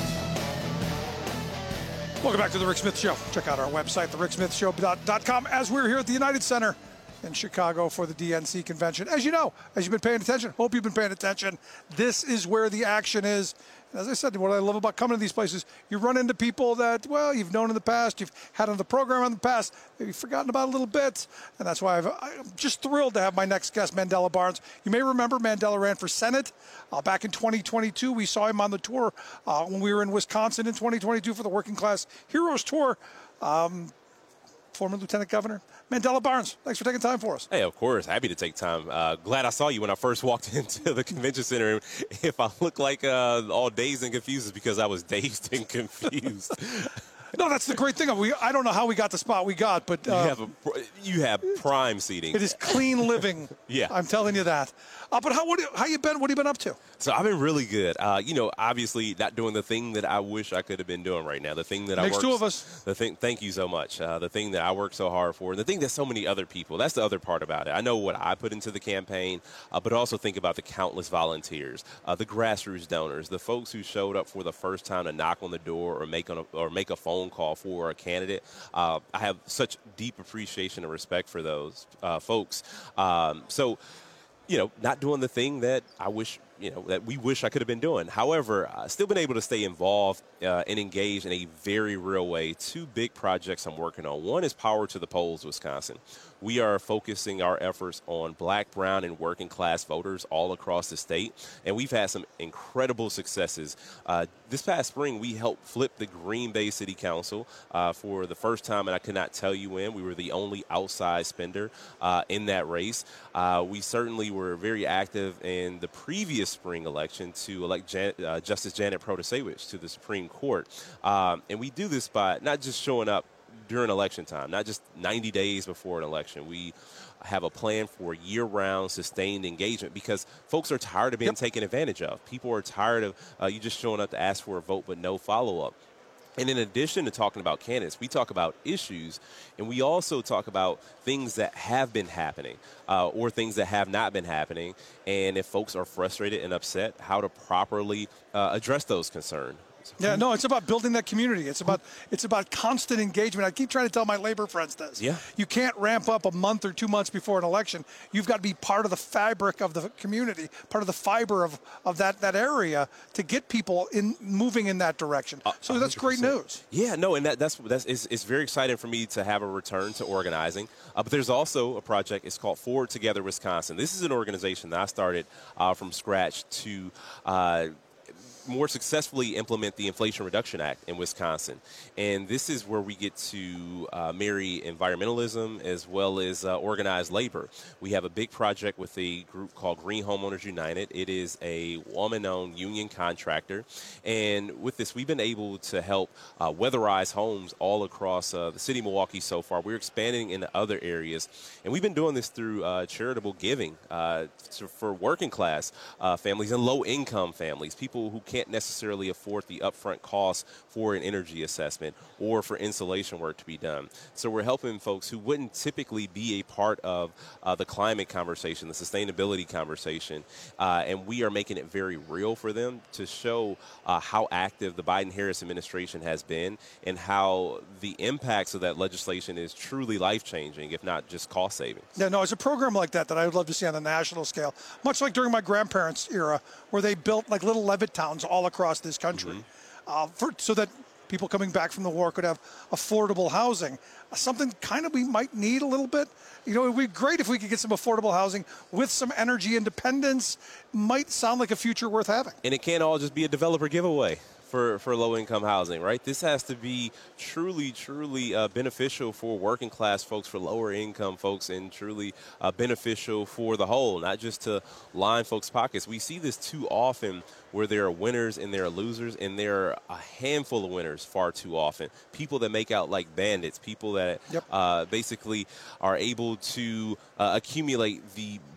Welcome back to the Rick Smith Show. Check out our website, the rick smith show dot com, as we're here at the United Center in Chicago for the D N C convention. As you know, as you've been paying attention, hope you've been paying attention, this is where the action is. And as I said, what I love about coming to these places, you run into people that, well, you've known in the past, you've had on the program in the past, maybe forgotten about a little bit. And that's why I've, I'm just thrilled to have my next guest, Mandela Barnes. You may remember Mandela ran for Senate uh, back in twenty twenty-two. We saw him on the tour uh, when we were in Wisconsin in twenty twenty-two for the Working Class Heroes Tour. Um, former Lieutenant Governor Mandela Barnes, thanks for taking time for us. Hey, of course. Happy to take time. Uh, glad I saw you when I first walked into the convention center. If I look like uh, all dazed and confused, it's because I was dazed and confused. No, that's the great thing. We I don't know how we got the spot we got, but uh, you, have a, you have prime seating. It is clean living. Yeah, I'm telling you that. Uh, but how what, how you been? What have you been up to? So I've been really good. Uh, you know, obviously not doing the thing that I wish I could have been doing right now. The thing that Makes I work, two of us. The thing. Thank you so much. Uh, the thing that I work so hard for, and the thing that so many other people. That's the other part about it. I know what I put into the campaign, uh, but also think about the countless volunteers, uh, the grassroots donors, the folks who showed up for the first time to knock on the door or make on a, or make a phone call for a candidate. Uh, I have such deep appreciation and respect for those uh, folks. Um, so. You know, not doing the thing that I wish, you know, that we wish I could have been doing. However, I've still been able to stay involved uh, and engaged in a very real way. Two big projects I'm working on. One is Power to the Polls, Wisconsin. We are focusing our efforts on black, brown, and working class voters all across the state, and we've had some incredible successes. Uh, this past spring, we helped flip the Green Bay City Council uh, for the first time, and I could not tell you when. We were the only outside spender uh, in that race. Uh, we certainly were very active in the previous spring election to elect Jan- uh, Justice Janet Protasewicz to the Supreme Court, um, and we do this by not just showing up during election time, not just ninety days before an election. We have a plan for year-round sustained engagement because folks are tired of being yep. taken advantage of. People are tired of uh, you just showing up to ask for a vote but no follow-up. And in addition to talking about candidates, we talk about issues, and we also talk about things that have been happening uh, or things that have not been happening. And if folks are frustrated and upset, how to properly uh, address those concerns. Yeah, no, it's about building that community. It's about it's about constant engagement. I keep trying to tell my labor friends this. Yeah. You can't ramp up a month or two months before an election. You've got to be part of the fabric of the community, part of the fiber of, of that, that area to get people in moving in that direction. Uh, so that's great news. Yeah, no, and that, that's that's it's, it's very exciting for me to have a return to organizing. Uh, but there's also a project. It's called Forward Together Wisconsin. This is an organization that I started uh, from scratch to uh, more successfully implement the Inflation Reduction Act in Wisconsin. And this is where we get to uh, marry environmentalism as well as uh, organized labor. We have a big project with a group called Green Homeowners United. It is a woman-owned union contractor. And with this, we've been able to help uh, weatherize homes all across uh, the city of Milwaukee so far. We're expanding into other areas. And we've been doing this through uh, charitable giving uh, for working class uh, families and low-income families, people who can't can't necessarily afford the upfront cost for an energy assessment or for insulation work to be done. So we're helping folks who wouldn't typically be a part of uh, the climate conversation, the sustainability conversation, uh, and we are making it very real for them to show uh, how active the Biden-Harris administration has been and how the impacts of that legislation is truly life-changing, if not just cost savings. Yeah, no, it's a program like that that I would love to see on a national scale, much like during my grandparents' era, where they built like little Levitt towns all across this country, mm-hmm. uh, for, so that people coming back from the war could have affordable housing. Uh, something kind of we might need a little bit. You know, it would be great if we could get some affordable housing with some energy independence. Might sound like a future worth having. And it can't all just be a developer giveaway for, for low-income housing, right? This has to be truly, truly uh, beneficial for working-class folks, for lower-income folks, and truly uh, beneficial for the whole, not just to line folks' pockets. We see this too often where there are winners and there are losers, and there are a handful of winners far too often. People that make out like bandits, people that yep. uh, basically are able to uh, accumulate the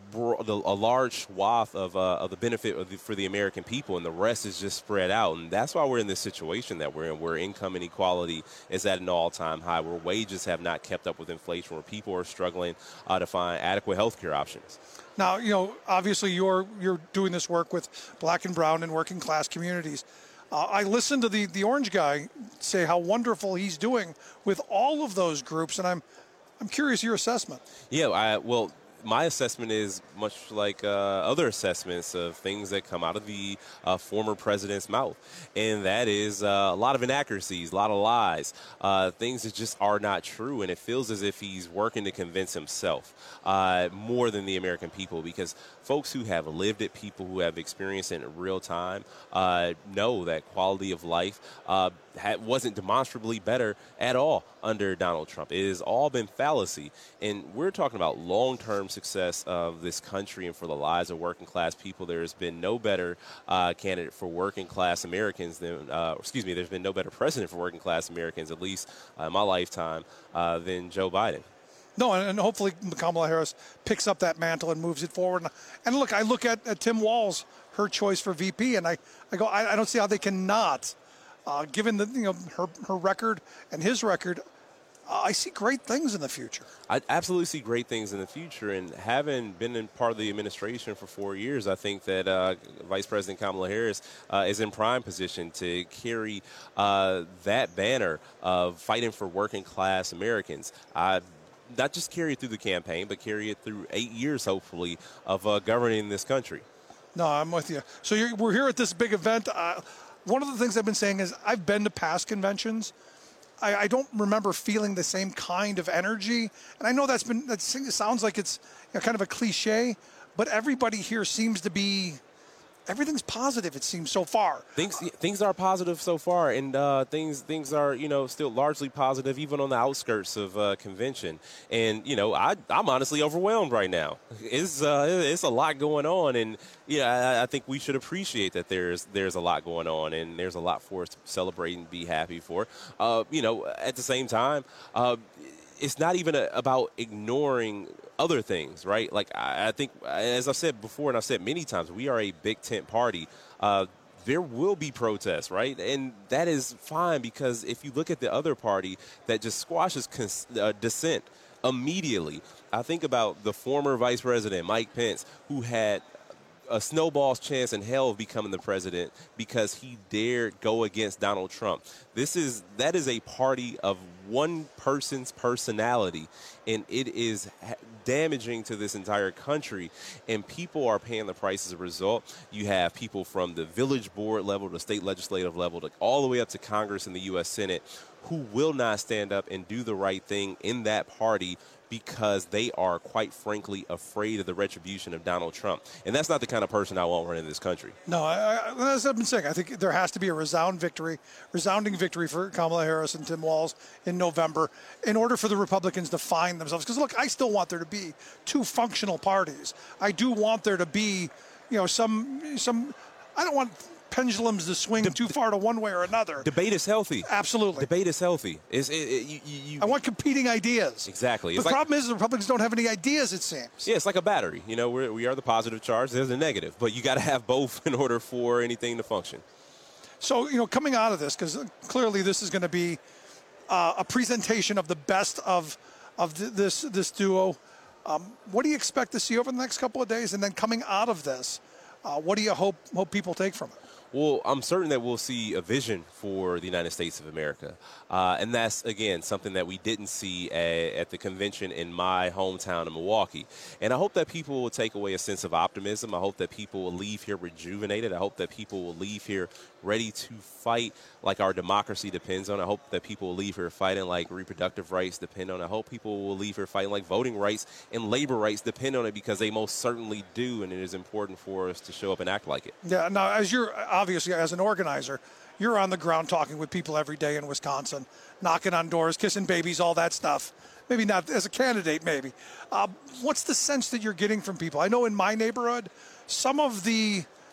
bro- the, a large swath of, uh, of the benefit of the, for the American people, and the rest is just spread out. And that's why we're in this situation that we're in, where income inequality is at an all-time high, where wages have not kept up with inflation, where people are struggling uh, to find adequate health care options. Now, you know, obviously you're you're doing this work with black and brown and working class communities. Uh, I listened to the, the orange guy say how wonderful he's doing with all of those groups, and I'm I'm curious your assessment. Yeah, I, well, my assessment is much like uh, other assessments of things that come out of the uh, former president's mouth, and that is uh, a lot of inaccuracies, a lot of lies, uh, things that just are not true, and it feels as if he's working to convince himself uh, more than the American people, because folks who have lived it, people who have experienced it in real time, uh, know that quality of life uh, wasn't demonstrably better at all under Donald Trump. It has all been fallacy, and we're talking about long-term success of this country and for the lives of working class people. There has been no better uh, candidate for working class Americans than, uh, excuse me, there's been no better president for working class Americans, at least uh, in my lifetime, uh, than Joe Biden. No, and hopefully Kamala Harris picks up that mantle and moves it forward. And look, I look at, at Tim Walz, her choice for V P, and I, I go, I, I don't see how they cannot, uh, given the you know her her record and his record. Uh, I see great things in the future. I absolutely see great things in the future, and having been in part of the administration for four years, I think that uh, Vice President Kamala Harris uh, is in prime position to carry uh, that banner of fighting for working class Americans. I not just carry it through the campaign, but carry it through eight years, hopefully, of uh, governing this country. No, I'm with you. So you're, we're here at this big event. Uh, one of the things I've been saying is I've been to past conventions. I, I don't remember feeling the same kind of energy. And I know that's been, that sounds like it's you know, kind of a cliche, but everybody here seems to be, everything's positive, it seems, so far. Things things are positive so far, and uh, things things are, you know, still largely positive, even on the outskirts of uh, convention. And, you know, I, I'm honestly overwhelmed right now. It's uh, it's a lot going on, and, yeah, I, I think we should appreciate that there's there's a lot going on, and there's a lot for us to celebrate and be happy for. Uh, you know, at the same time, uh, it's not even a, about ignoring other things, right? Like, I, I think, as I've said before, and I've said many times, we are a big tent party. Uh, there will be protests, right? And that is fine, because if you look at the other party that just squashes cons- uh, dissent immediately, I think about the former Vice President, Mike Pence, who had a snowball's chance in hell of becoming the president because he dared go against Donald Trump. This is that is a party of one person's personality, and it is ha- damaging to this entire country, and people are paying the price as a result. You have people from the village board level to state legislative level to all the way up to Congress and the U S Senate who will not stand up and do the right thing in that party, because they are, quite frankly, afraid of the retribution of Donald Trump. And that's not the kind of person I want running this country. No, I, I, as I've been saying, I think there has to be a resound victory, resounding victory for Kamala Harris and Tim Walz in November in order for the Republicans to find themselves. Because, look, I still want there to be two functional parties. I do want there to be, you know, some, some I don't want pendulums to swing De- too far to one way or another. Debate is healthy. Absolutely. Debate is healthy. It's, it, it, you, you, I want competing ideas. Exactly. The it's problem like, is the Republicans don't have any ideas, it seems. Yeah, it's like a battery. You know, we're, we are the positive charge. There's the negative. But you got to have both in order for anything to function. So, you know, coming out of this, because clearly this is going to be uh, a presentation of the best of of th- this this duo. Um, what do you expect to see over the next couple of days? And then coming out of this, uh, what do you hope hope people take from it? Well, I'm certain that we'll see a vision for the United States of America. Uh, and that's, again, something that we didn't see at, at the convention in my hometown of Milwaukee. And I hope that people will take away a sense of optimism. I hope that people will leave here rejuvenated. I hope that people will leave here ready to fight like our democracy depends on. I hope that people will leave here fighting like reproductive rights depend on. I hope people will leave here fighting like voting rights and labor rights depend on it, because they most certainly do, and it is important for us to show up and act like it. Yeah, now, as you're obviously, as an organizer, you're on the ground talking with people every day in Wisconsin, knocking on doors, kissing babies, all that stuff. Maybe not as a candidate, maybe. Uh, what's the sense that you're getting from people? I know in my neighborhood, some of the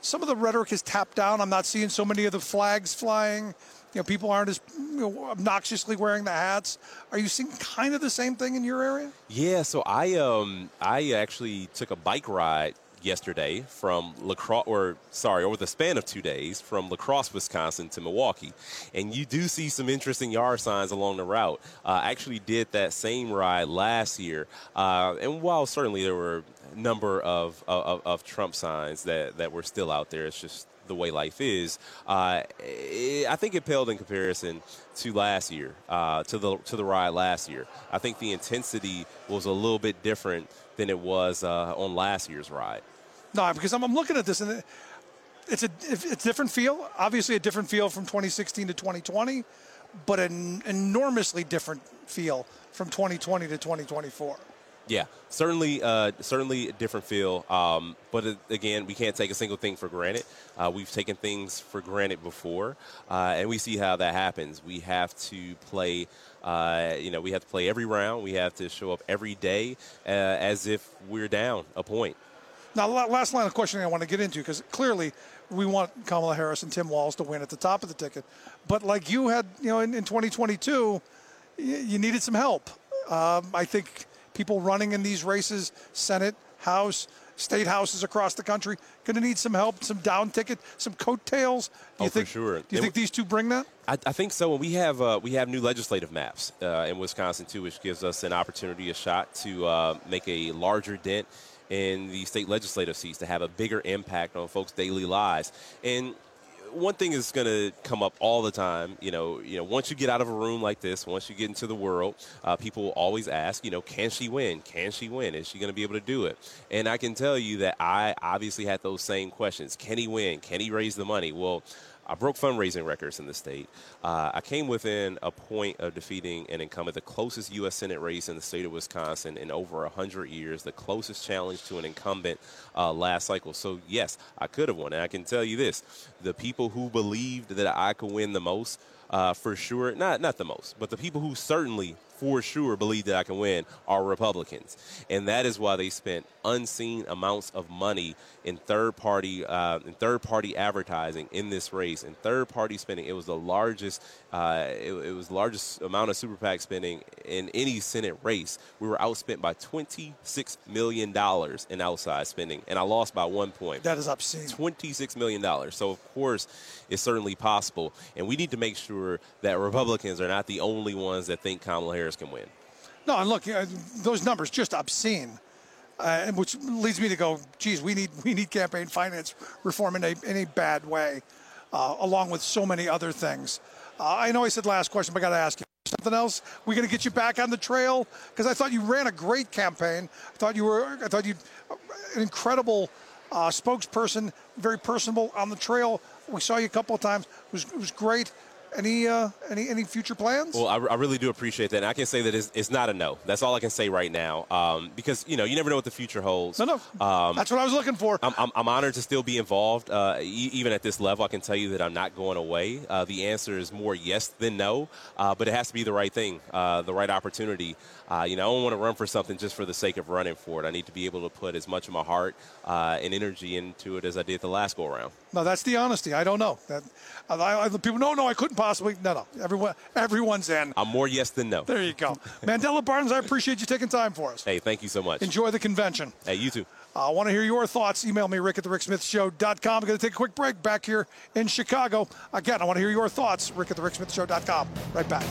some of the rhetoric is tapped down. I'm not seeing so many of the flags flying. You know, people aren't as you know, obnoxiously wearing the hats. Are you seeing kind of the same thing in your area? Yeah, so I um I actually took a bike ride yesterday from La Crosse, or sorry, over the span of two days from La Crosse, Wisconsin to Milwaukee. And you do see some interesting yard signs along the route. Uh, I actually did that same ride last year. Uh, and while certainly there were a number of, of, of Trump signs that, that were still out there, it's just the way life is. Uh, it, I think it paled in comparison to last year, uh, to the to the ride last year. I think the intensity was a little bit different than it was uh, on last year's ride. No, because I'm, I'm looking at this, and it's a it's a different feel. Obviously, a different feel from twenty sixteen to twenty twenty, but an enormously different feel from twenty twenty to twenty twenty-four. Yeah, certainly, uh, certainly a different feel. Um, but uh, again, we can't take a single thing for granted. Uh, we've taken things for granted before, uh, and we see how that happens. We have to play. Uh, you know, we have to play every round. We have to show up every day uh, as if we're down a point. Now, last line of questioning I want to get into, because clearly we want Kamala Harris and Tim Walz to win at the top of the ticket. But like you had, you know, in, in twenty twenty-two, you, you needed some help. Um, I think people running in these races, Senate, House, state houses across the country, going to need some help, some down ticket, some coattails. Do you oh, think, for sure. Do you and think these two bring that? I, I think so. And we have uh, we have new legislative maps uh, in Wisconsin, too, which gives us an opportunity, a shot to uh, make a larger dent in the state legislative seats, to have a bigger impact on folks' daily lives. And one thing is going to come up all the time, you know, you know, once you get out of a room like this, once you get into the world, uh, people will always ask, you know, can she win? Can she win? Is she going to be able to do it? And I can tell you that I obviously had those same questions. Can he win? Can he raise the money? Well, I broke fundraising records in the state. Uh, I came within a point of defeating an incumbent, the closest U S Senate race in the state of Wisconsin in over one hundred years, the closest challenge to an incumbent uh, last cycle. So, yes, I could have won. And I can tell you this, the people who believed that I could win the most, uh, for sure, not, not the most, but the people who certainly for sure believe that I can win are Republicans. And that is why they spent unseen amounts of money in third-party uh, in third-party advertising in this race. And third-party spending, it was the largest uh, it, it was the largest amount of Super PAC spending in any Senate race. We were outspent by twenty-six million dollars in outside spending, and I lost by one point. That is obscene. twenty-six million dollars. So, of course, it's certainly possible. And we need to make sure that Republicans are not the only ones that think Kamala Harris can win. No, and look, uh, those numbers just obscene, uh, which leads me to go, geez, we need we need campaign finance reform in a in a bad way, uh, along with so many other things. Uh, I know I said last question, but I got to ask you something else. We going to get you back on the trail, because I thought you ran a great campaign. I thought you were, I thought you, an incredible uh, spokesperson, very personable on the trail. We saw you a couple of times. It was it was great. Any uh, any any future plans? Well, I, I really do appreciate that. And I can say that it's, it's not a no. That's all I can say right now, um, because you know you never know what the future holds. No, no. Um, That's what I was looking for. I'm, I'm, I'm honored to still be involved, uh, e- even at this level. I can tell you that I'm not going away. Uh, the answer is more yes than no, uh, but it has to be the right thing, uh, the right opportunity. Uh, you know, I don't want to run for something just for the sake of running for it. I need to be able to put as much of my heart uh, and energy into it as I did the last go around. No, that's the honesty. I don't know. That I, I, people, no, no, I couldn't possibly. No, no. Everyone, everyone's in. I'm more yes than no. There you go. Mandela Barnes, I appreciate you taking time for us. Hey, thank you so much. Enjoy the convention. Hey, you too. I uh, want to hear your thoughts. Email me, Rick at the Rick Smith Show dot com. I'm going to take a quick break back here in Chicago. Again, I want to hear your thoughts. Rick at the Rick Smith Show dot com. Right back.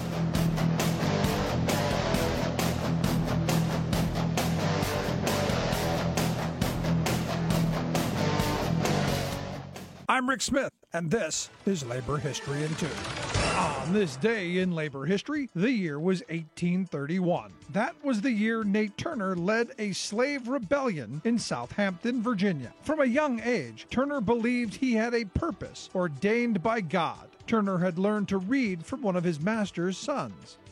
I'm Rick Smith, and this is Labor History in Two. On this day in labor history, the year was eighteen thirty-one. That was the year Nate Turner led a slave rebellion in Southampton, Virginia. From a young age, Turner believed he had a purpose ordained by God. Turner had learned to read from one of his master's sons.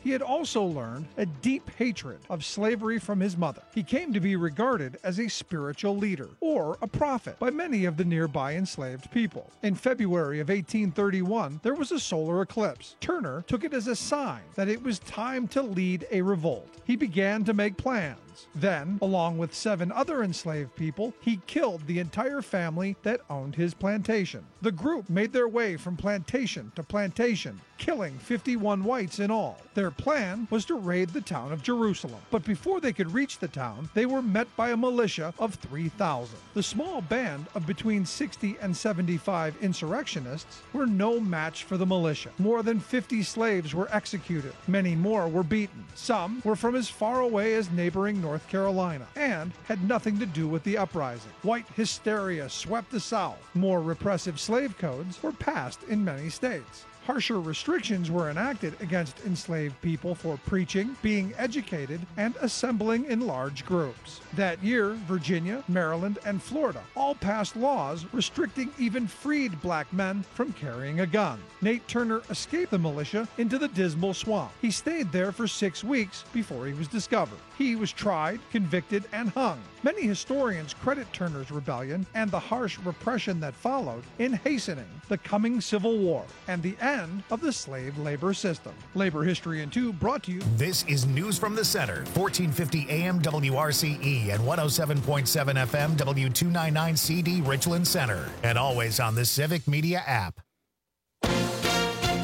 he had also learned a deep hatred of slavery from his mother. He came to be regarded as a spiritual leader, or a prophet, by many of the nearby enslaved people. In February of eighteen thirty-one, there was a solar eclipse. Turner took it as a sign that it was time to lead a revolt. He began to make plans. Then, along with seven other enslaved people, he killed the entire family that owned his plantation. The group made their way from plantation to plantation, killing fifty-one whites in all. Their plan was to raid the town of Jerusalem. But before they could reach the town, they were met by a militia of three thousand. The small band of between sixty and seventy-five insurrectionists were no match for the militia. More than fifty slaves were executed. Many more were beaten. Some were from as far away as neighboring North Carolina and had nothing to do with the uprising. White hysteria swept the South. More repressive slave codes were passed in many states. Harsher restrictions were enacted against enslaved people for preaching, being educated, and assembling in large groups. That year, Virginia, Maryland, and Florida all passed laws restricting even freed black men from carrying a gun. Nate Turner escaped the militia into the Dismal Swamp. He stayed there for six weeks before he was discovered. He was tried, convicted, and hung. Many historians credit Turner's rebellion and the harsh repression that followed in hastening the coming Civil War and the end of the slave labor system. Labor History in Two brought to you. This is News from the Center, fourteen fifty A M W R C E and one oh seven point seven F M W two ninety-nine C D Richland Center, and always on the Civic Media app.